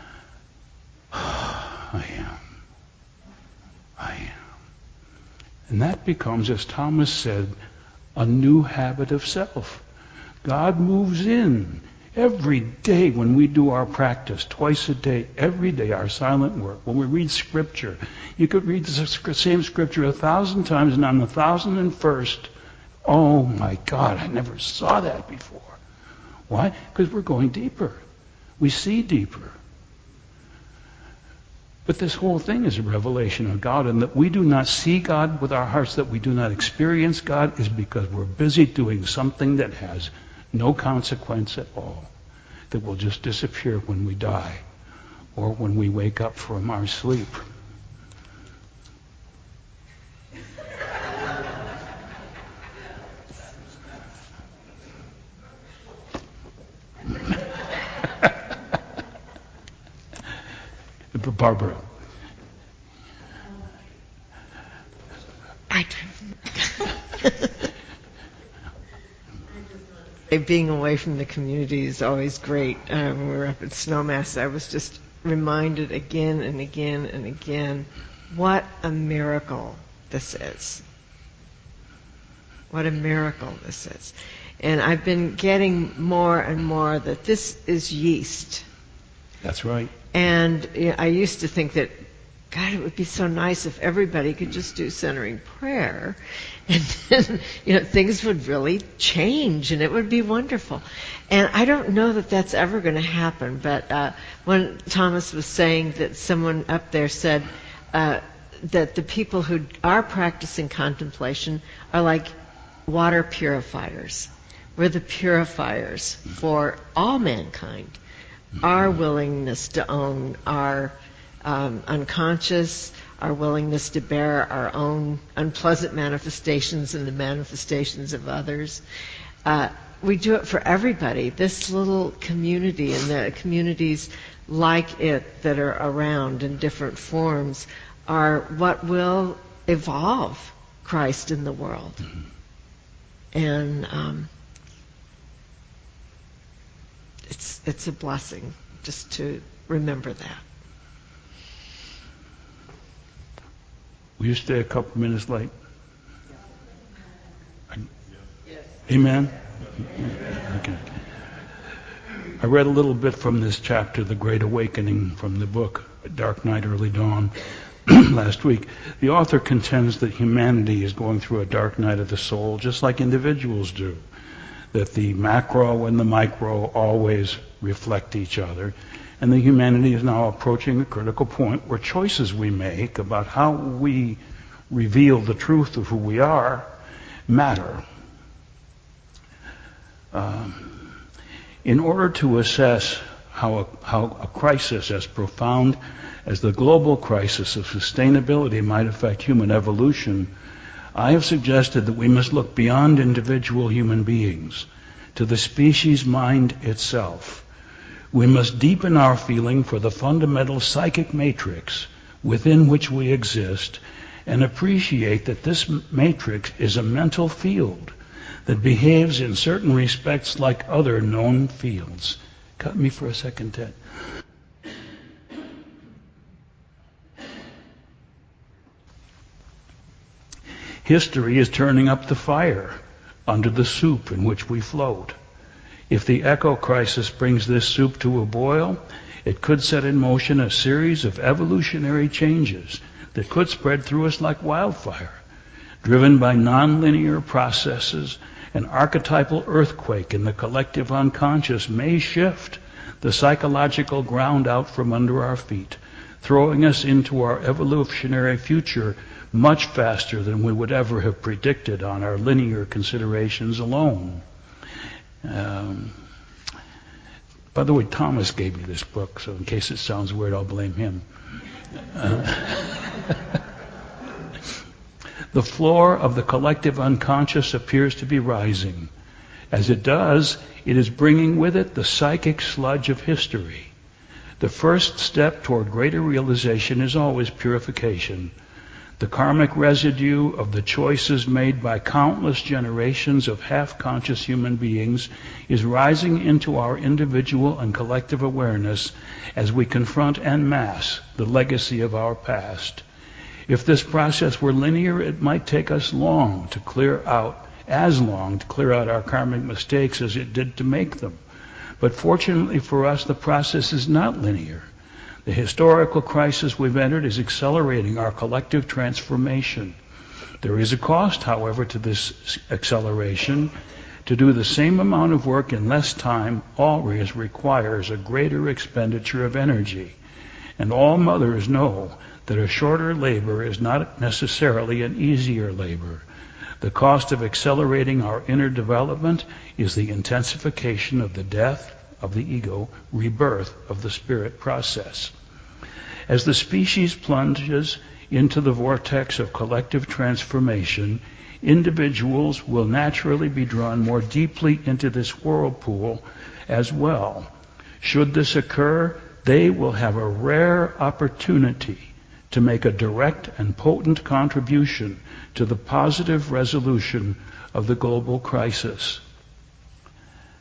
S2: I am. I am. And that becomes, as Thomas said, a new habit of self. God moves in. Every day when we do our practice, twice a day, every day, our silent work, when we read Scripture, you could read the same Scripture a thousand times, and on the thousand and first, oh my God, I never saw that before. Why? Because we're going deeper. We see deeper. But this whole thing is a revelation of God, and that we do not see God with our hearts, that we do not experience God, is because we're busy doing something that has no consequence at all, that will just disappear when we die or when we wake up from our sleep. Barbara.
S3: I being away from the community is always great. Uh, when we were up at Snowmass, I was just reminded again and again and again what a miracle this is. What a miracle this is. And I've been getting more and more that this is yeast.
S2: That's right.
S3: And you know, I used to think that, God, it would be so nice if everybody could just do centering prayer, and then, you know, things would really change, and it would be wonderful. And I don't know that that's ever going to happen, but uh, when Thomas was saying that someone up there said uh, that the people who are practicing contemplation are like water purifiers. We're the purifiers for all mankind. Our willingness to own our um, unconscious, our willingness to bear our own unpleasant manifestations and the manifestations of others. Uh, we do it for everybody. This little community and the communities like it that are around in different forms are what will evolve Christ in the world. Mm-hmm. And um, it's it's a blessing just to remember that.
S2: Will you stay a couple minutes late? Yes. Amen? Okay. I read a little bit from this chapter, The Great Awakening, from the book Dark Night, Early Dawn, last week. The author contends that humanity is going through a dark night of the soul, just like individuals do. That the macro and the micro always reflect each other. And the humanity is now approaching a critical point where choices we make about how we reveal the truth of who we are matter. Um, in order to assess how a, how a crisis as profound as the global crisis of sustainability might affect human evolution, I have suggested that we must look beyond individual human beings to the species mind itself. We must deepen our feeling for the fundamental psychic matrix within which we exist and appreciate that this matrix is a mental field that behaves in certain respects like other known fields. Cut me for a second, Ted. History is turning up the fire under the soup in which we float. If the echo crisis brings this soup to a boil, it could set in motion a series of evolutionary changes that could spread through us like wildfire. Driven by nonlinear processes, an archetypal earthquake in the collective unconscious may shift the psychological ground out from under our feet, throwing us into our evolutionary future much faster than we would ever have predicted on our linear considerations alone. Um, by the way, Thomas gave me this book, so in case it sounds weird, I'll blame him. Uh, the floor of the collective unconscious appears to be rising. As it does, it is bringing with it the psychic sludge of history. The first step toward greater realization is always purification. The karmic residue of the choices made by countless generations of half-conscious human beings is rising into our individual and collective awareness as we confront en masse the legacy of our past. If this process were linear, it might take us long to clear out, as long to clear out our karmic mistakes as it did to make them. But fortunately for us, the process is not linear. The historical crisis we've entered is accelerating our collective transformation. There is a cost, however, to this acceleration. To do the same amount of work in less time always requires a greater expenditure of energy. And all mothers know that a shorter labor is not necessarily an easier labor. The cost of accelerating our inner development is the intensification of the death of the ego, rebirth of the spirit process. As the species plunges into the vortex of collective transformation, individuals will naturally be drawn more deeply into this whirlpool as well. Should this occur, they will have a rare opportunity to make a direct and potent contribution to the positive resolution of the global crisis.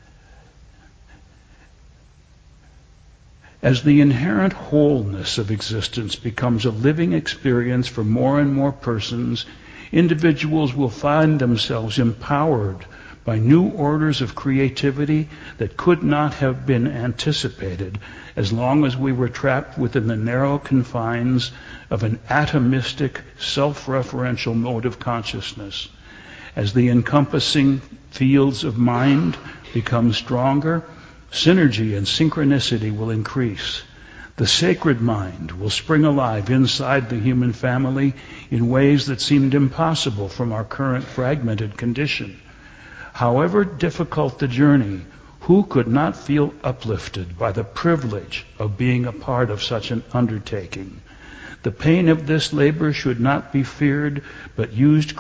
S2: As the inherent wholeness of existence becomes a living experience for more and more persons, individuals will find themselves empowered by new orders of creativity that could not have been anticipated as long as we were trapped within the narrow confines of an atomistic, self-referential mode of consciousness. As the encompassing fields of mind become stronger, synergy and synchronicity will increase. The sacred mind will spring alive inside the human family in ways that seemed impossible from our current fragmented condition. However difficult the journey, who could not feel uplifted by the privilege of being a part of such an undertaking? The pain of this labor should not be feared, but used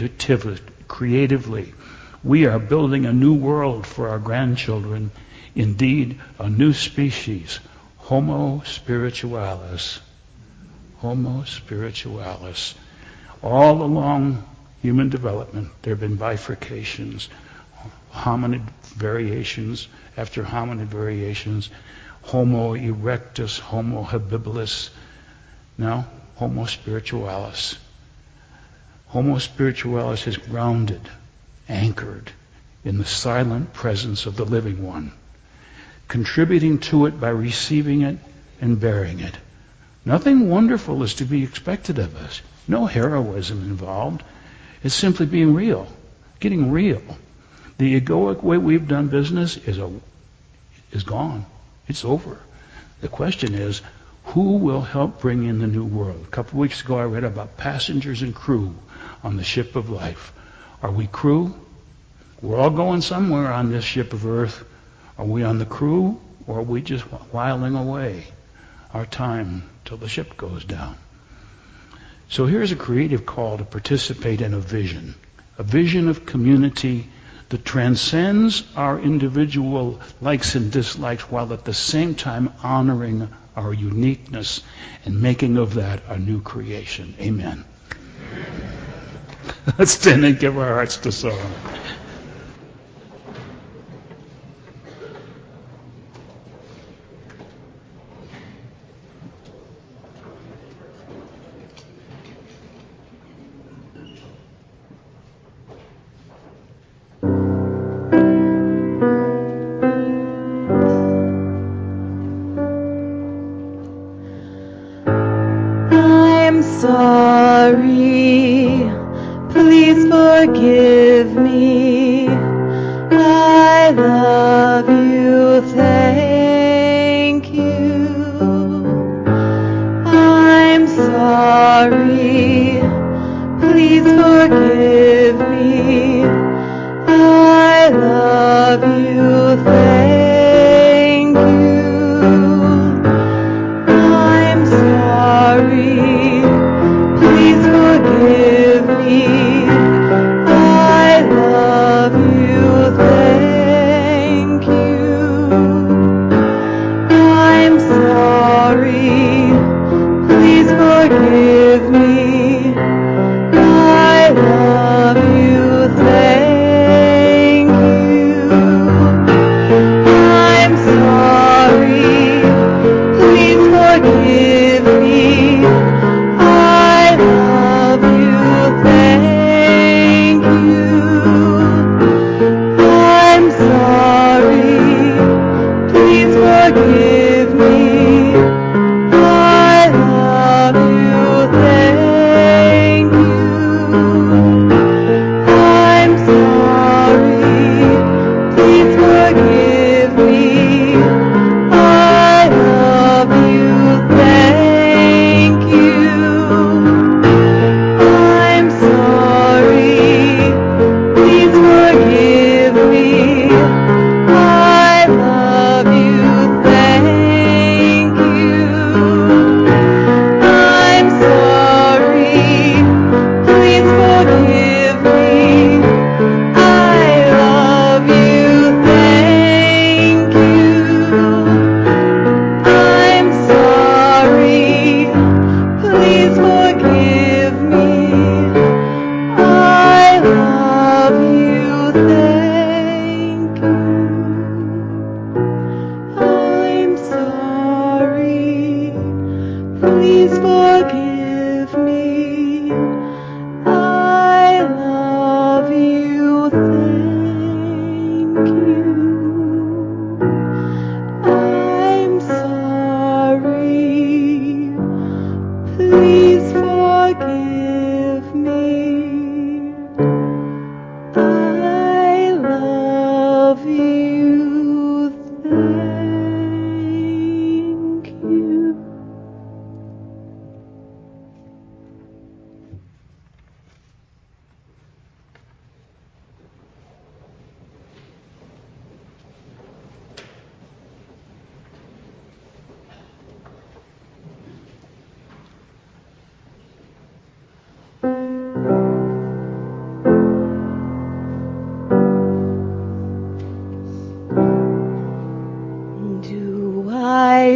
S2: creatively. We are building a new world for our grandchildren, indeed a new species, Homo spiritualis. Homo spiritualis. All along human development, there have been bifurcations, hominid variations after hominid variations, Homo erectus, Homo habilis, now Homo spiritualis. Homo spiritualis is grounded, anchored in the silent presence of the living one, contributing to it by receiving it and bearing it. Nothing wonderful is to be expected of us. No heroism involved. It's simply being real, getting real. The egoic way we've done business is a, is gone. It's over. The question is, who will help bring in the new world? A couple of weeks ago I read about passengers and crew on the ship of life. Are we crew? We're all going somewhere on this ship of earth. Are we on the crew, or are we just whiling away our time till the ship goes down? So here's a creative call to participate in a vision, a vision of community that transcends our individual likes and dislikes while at the same time honoring our uniqueness and making of that a new creation. Amen. Let's stand and give our hearts to song.
S10: Sorry, please forgive me.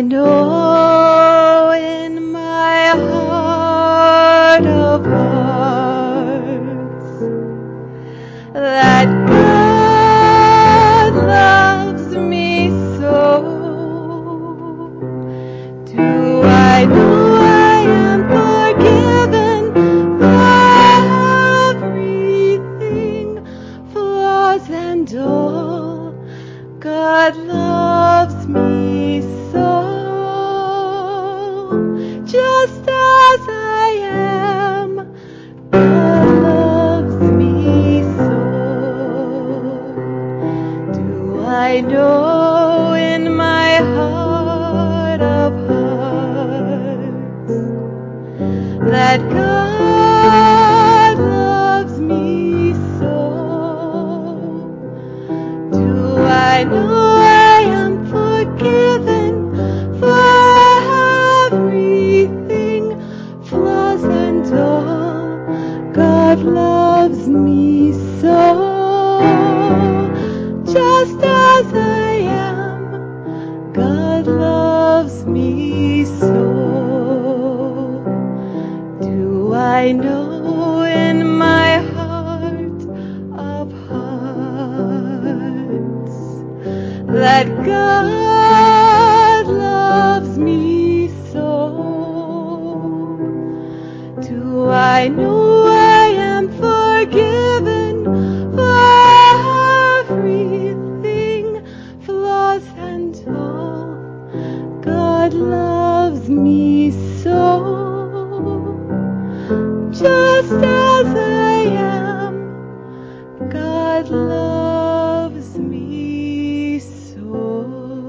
S10: know in my heart of hearts that God loves me so. Do I know I am forgiven for everything, flaws and all? God loves me so, just as I am. God loves me so. Do I know in my heart of hearts that God loves me so? Do I know I am forgiven for everything, flaws and all? God loves me so, just as I am. God loves me so. Do I know in my heart of hearts that God loves me so? Do I know I am forgiven for everything, flaws and all? God loves me so, just as I am. God loves me so.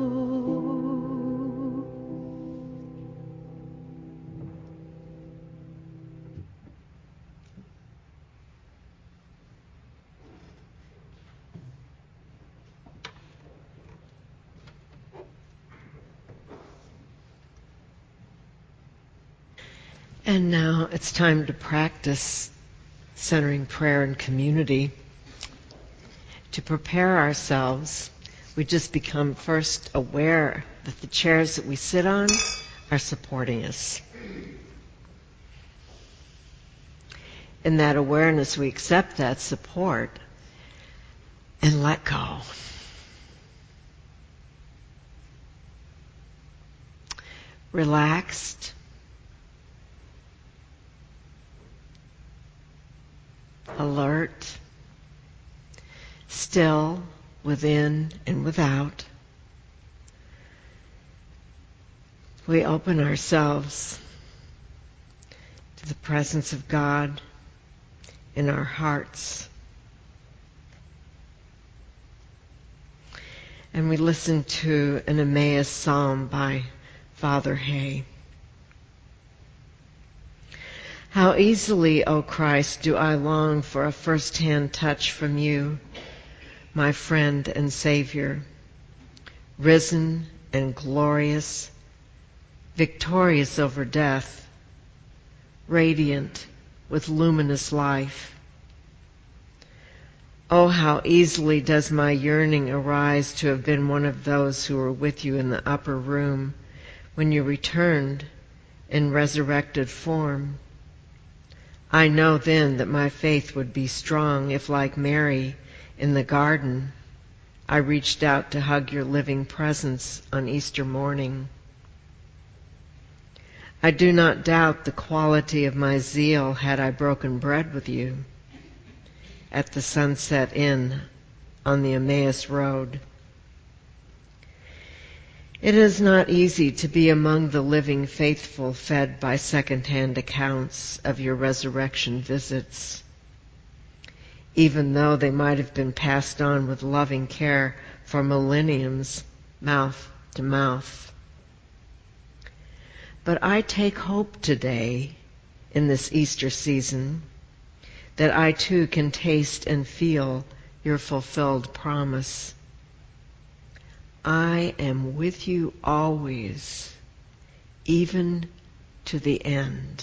S3: And now it's time to practice centering prayer and community. To prepare ourselves, we just become first aware that the chairs that we sit on are supporting us. In that awareness, we accept that support and let go. Relaxed, alert, still within and without. We open ourselves to the presence of God in our hearts. And we listen to an Emmaus psalm by Father Hay. How easily, O Christ, do I long for a first-hand touch from you, my friend and Savior, risen and glorious, victorious over death, radiant with luminous life. Oh, how easily does my yearning arise to have been one of those who were with you in the upper room when you returned in resurrected form. I know then that my faith would be strong if, like Mary in the garden, I reached out to hug your living presence on Easter morning. I do not doubt the quality of my zeal had I broken bread with you at the Sunset Inn on the Emmaus Road. It is not easy to be among the living faithful fed by second-hand accounts of your resurrection visits, even though they might have been passed on with loving care for millenniums, mouth to mouth. But I take hope today, in this Easter season, that I too can taste and feel your fulfilled promise. I am with you always, even to the end.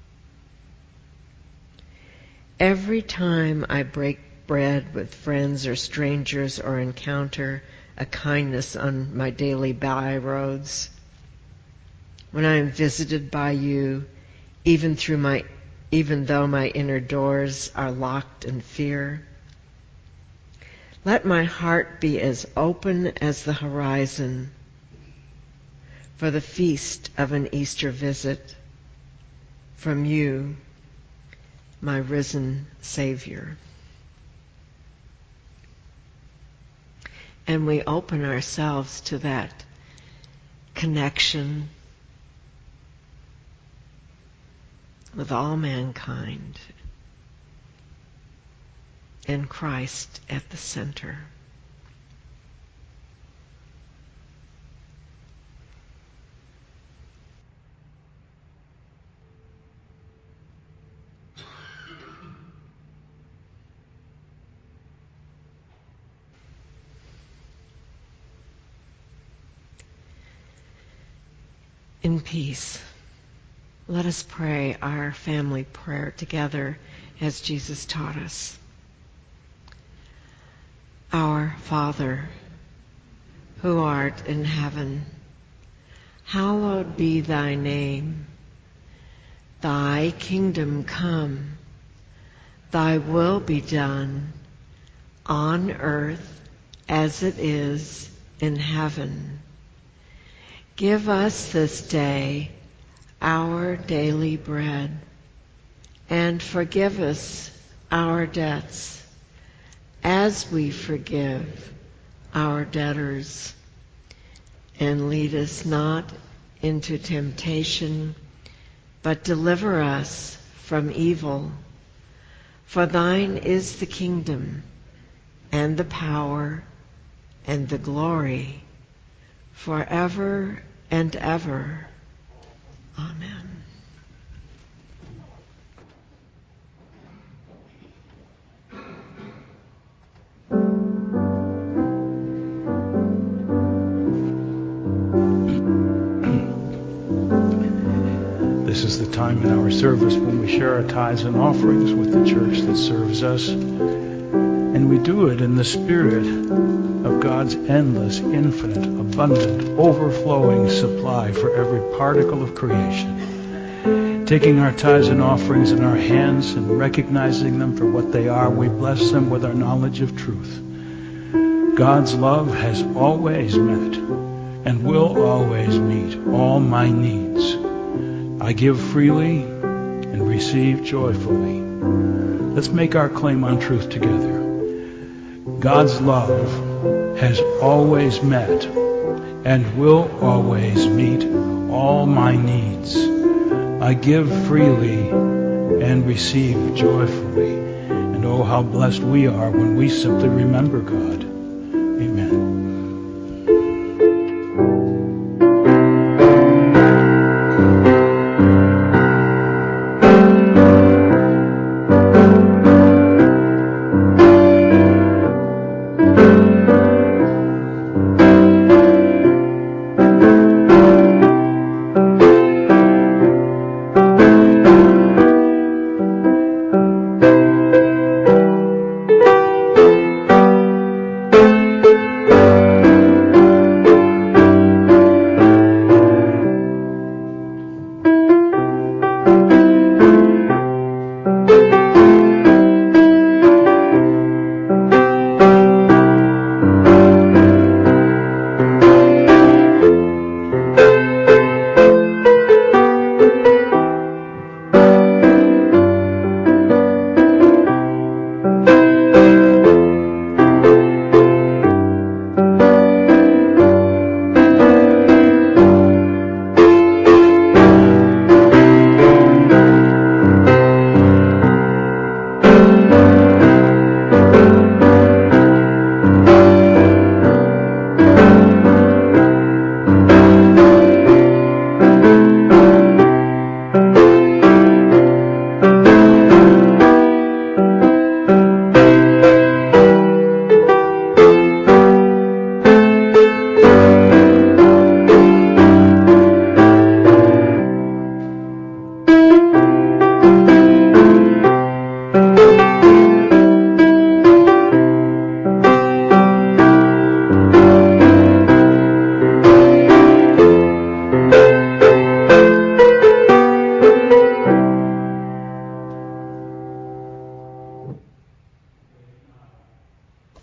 S3: Every time I break bread with friends or strangers or encounter a kindness on my daily byroads, when I am visited by you, even through my, even though my inner doors are locked in fear. Let my heart be as open as the horizon for the feast of an Easter visit from you, my risen Savior. And we open ourselves to that connection with all mankind and Christ at the center. In peace, let us pray our family prayer together as Jesus taught us. Our Father, who art in heaven, hallowed be thy name. Thy kingdom come, thy will be done, on earth as it is in heaven. Give us this day our daily bread, and forgive us our debts, as we forgive our debtors. And lead us not into temptation, but deliver us from evil. For thine is the kingdom, and the power, and the glory, forever and ever. Amen.
S2: This is the time in our service when we share our tithes and offerings with the church that serves us. And we do it in the spirit of God's endless, infinite, abundant, overflowing supply for every particle of creation. Taking our tithes and offerings in our hands and recognizing them for what they are, we bless them with our knowledge of truth. God's love has always met and will always meet all my needs. I give freely and receive joyfully. Let's make our claim on truth together. God's love has always met and will always meet all my needs. I give freely and receive joyfully. And oh, how blessed we are when we simply remember God. Amen.
S10: Thank you.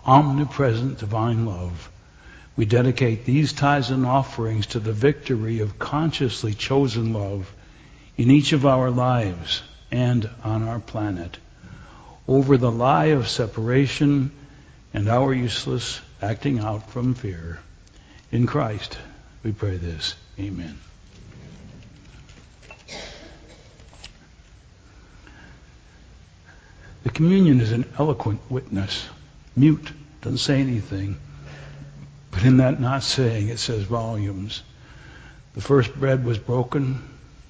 S2: omnipresent divine love, we dedicate these tithes and offerings to the victory of consciously chosen love in each of our lives and on our planet, over the lie of separation and our useless acting out from fear. In Christ, we pray this. Amen. The communion is an eloquent witness. Mute, doesn't say anything. But in that not saying, it says volumes. The first bread was broken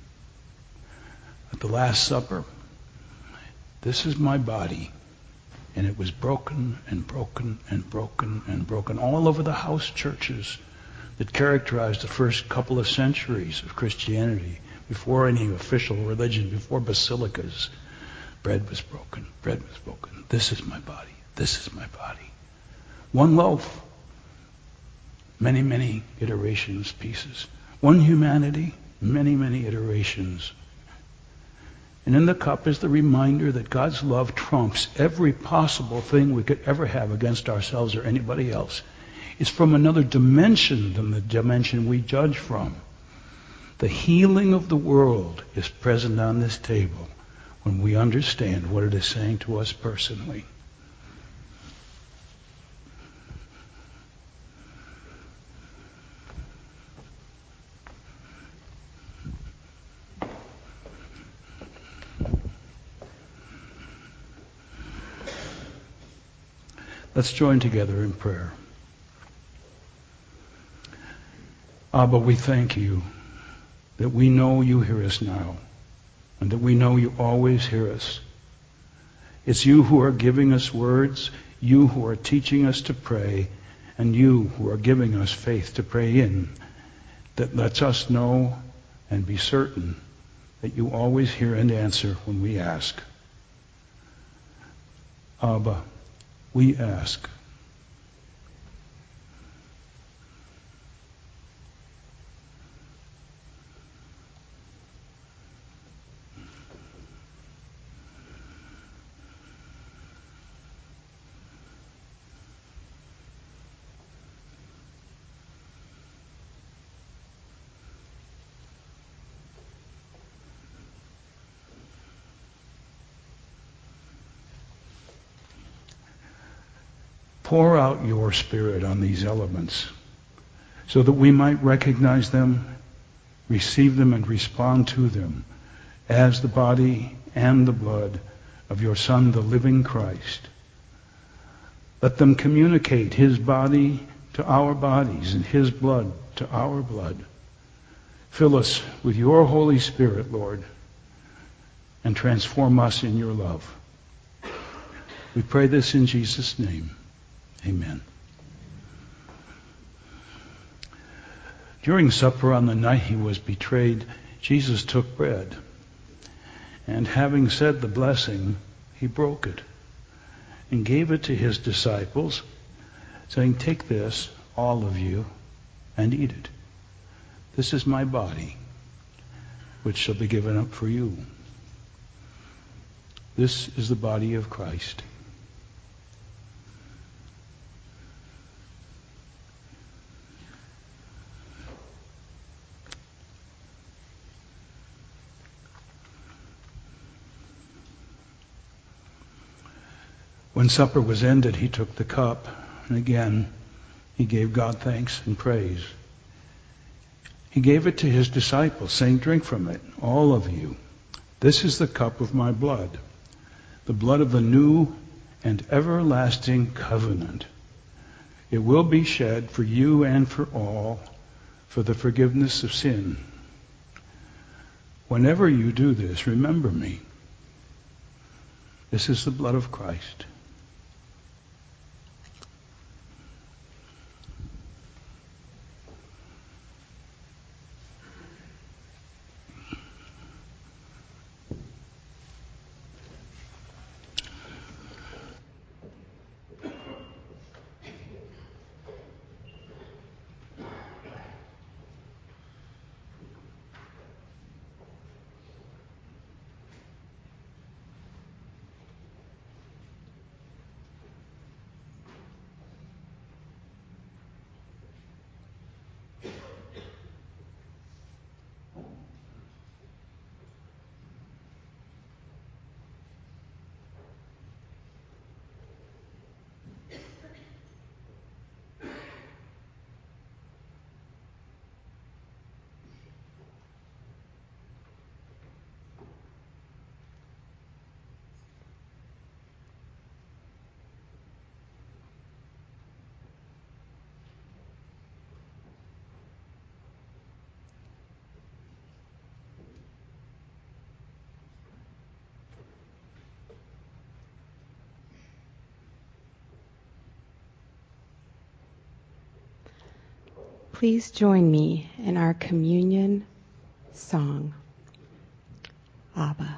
S2: at the Last Supper. This is my body. And it was broken and broken and broken and broken all over the house churches that characterized the first couple of centuries of Christianity, before any official religion, before basilicas. Bread was broken. Bread was broken. This is my body. This is my body. One loaf. Many, many iterations, pieces. One humanity, many, many iterations. And in the cup is the reminder that God's love trumps every possible thing we could ever have against ourselves or anybody else. It's from another dimension than the dimension we judge from. The healing of the world is present on this table when we understand what it is saying to us personally. Let's join together in prayer. Abba, we thank you that we know you hear us now, and that we know you always hear us. It's you who are giving us words, you who are teaching us to pray, and you who are giving us faith to pray in, that lets us know and be certain that you always hear and answer when we ask. Abba, we ask. Pour out your Spirit on these elements so that we might recognize them, receive them, and respond to them as the body and the blood of your Son, the living Christ. Let them communicate his body to our bodies and his blood to our blood. Fill us with your Holy Spirit, Lord, and transform us in your love. We pray this in Jesus' name. Amen. During supper on the night he was betrayed, Jesus took bread, and having said the blessing, he broke it and gave it to his disciples, saying, "Take this, all of you, and eat it. This is my body, which shall be given up for you." This is the body of Christ. When supper was ended, he took the cup, and again he gave God thanks and praise. He gave it to his disciples, saying, "Drink from it, all of you. This is the cup of my blood, the blood of the new and everlasting covenant. It will be shed for you and for all for the forgiveness of sin. Whenever you do this, remember me." This is the blood of Christ.
S1: please join me in our communion song, Abba.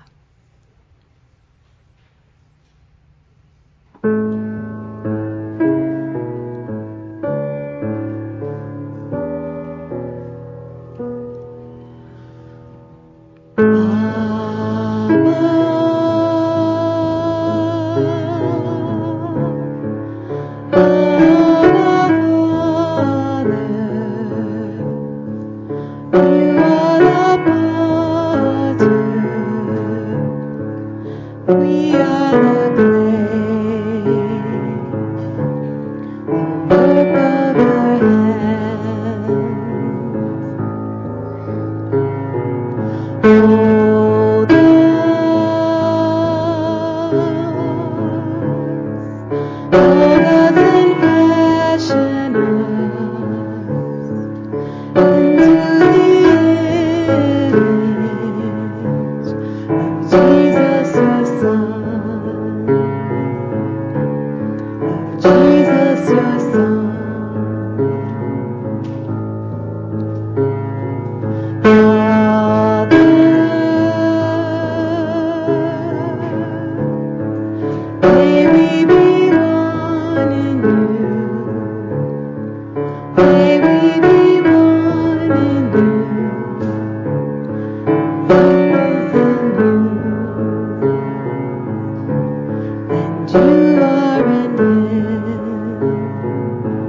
S10: You are in Him.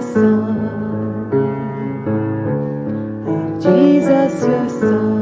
S10: Son, of Jesus your Son.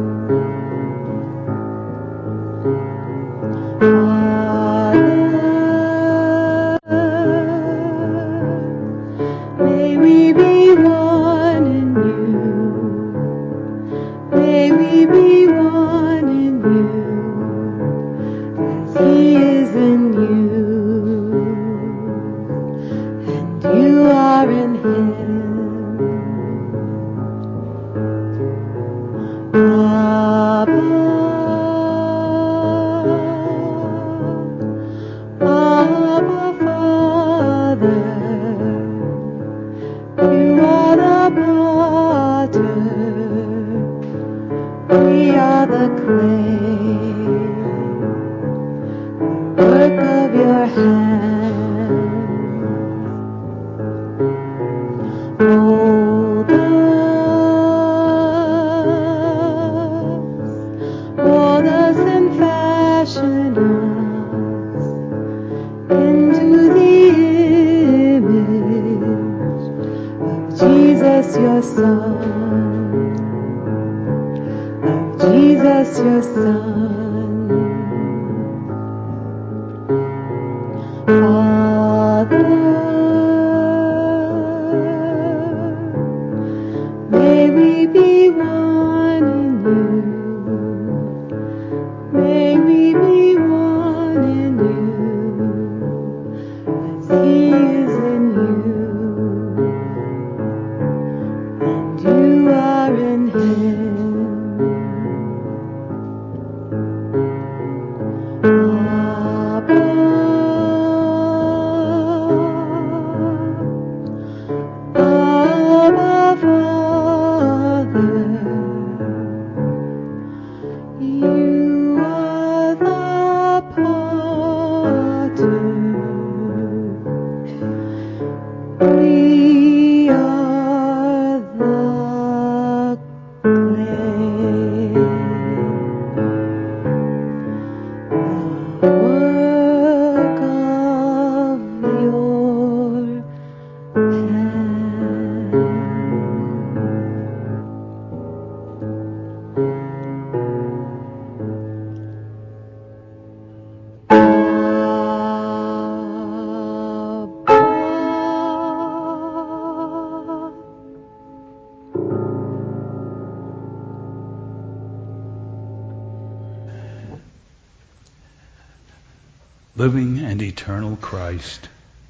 S2: Living and eternal Christ,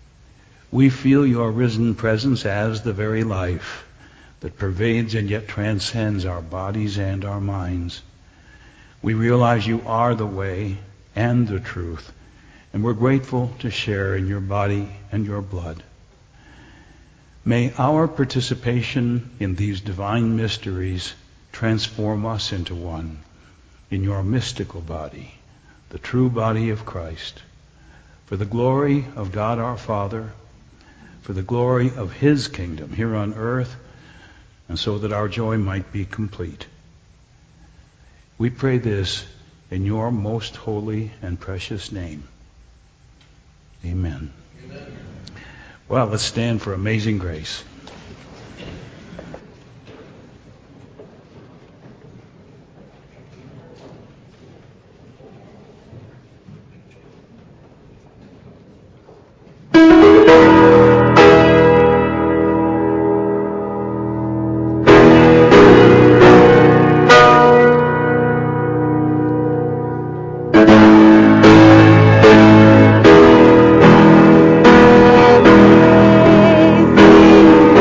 S2: we feel your risen presence as the very life that pervades and yet transcends our bodies and our minds. We realize you are the way and the truth, and we're grateful to share in your body and your blood. May our participation in these divine mysteries transform us into one in your mystical body, the true body of Christ, for the glory of God our Father, for the glory of his kingdom here on earth, and so that our joy might be complete. We pray this in your most holy and precious name. Amen. Amen. Well, let's stand for Amazing Grace.
S10: Amazing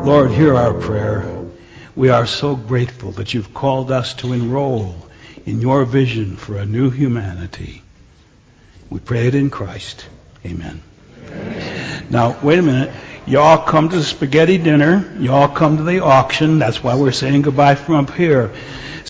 S2: Lord, hear our prayer. We are so grateful that you've called us to enroll in your vision for a new humanity. We pray it in Christ. Amen. Amen. Now, wait a minute. Y'all come to the spaghetti dinner. Y'all come to the auction. That's why we're saying goodbye from up here.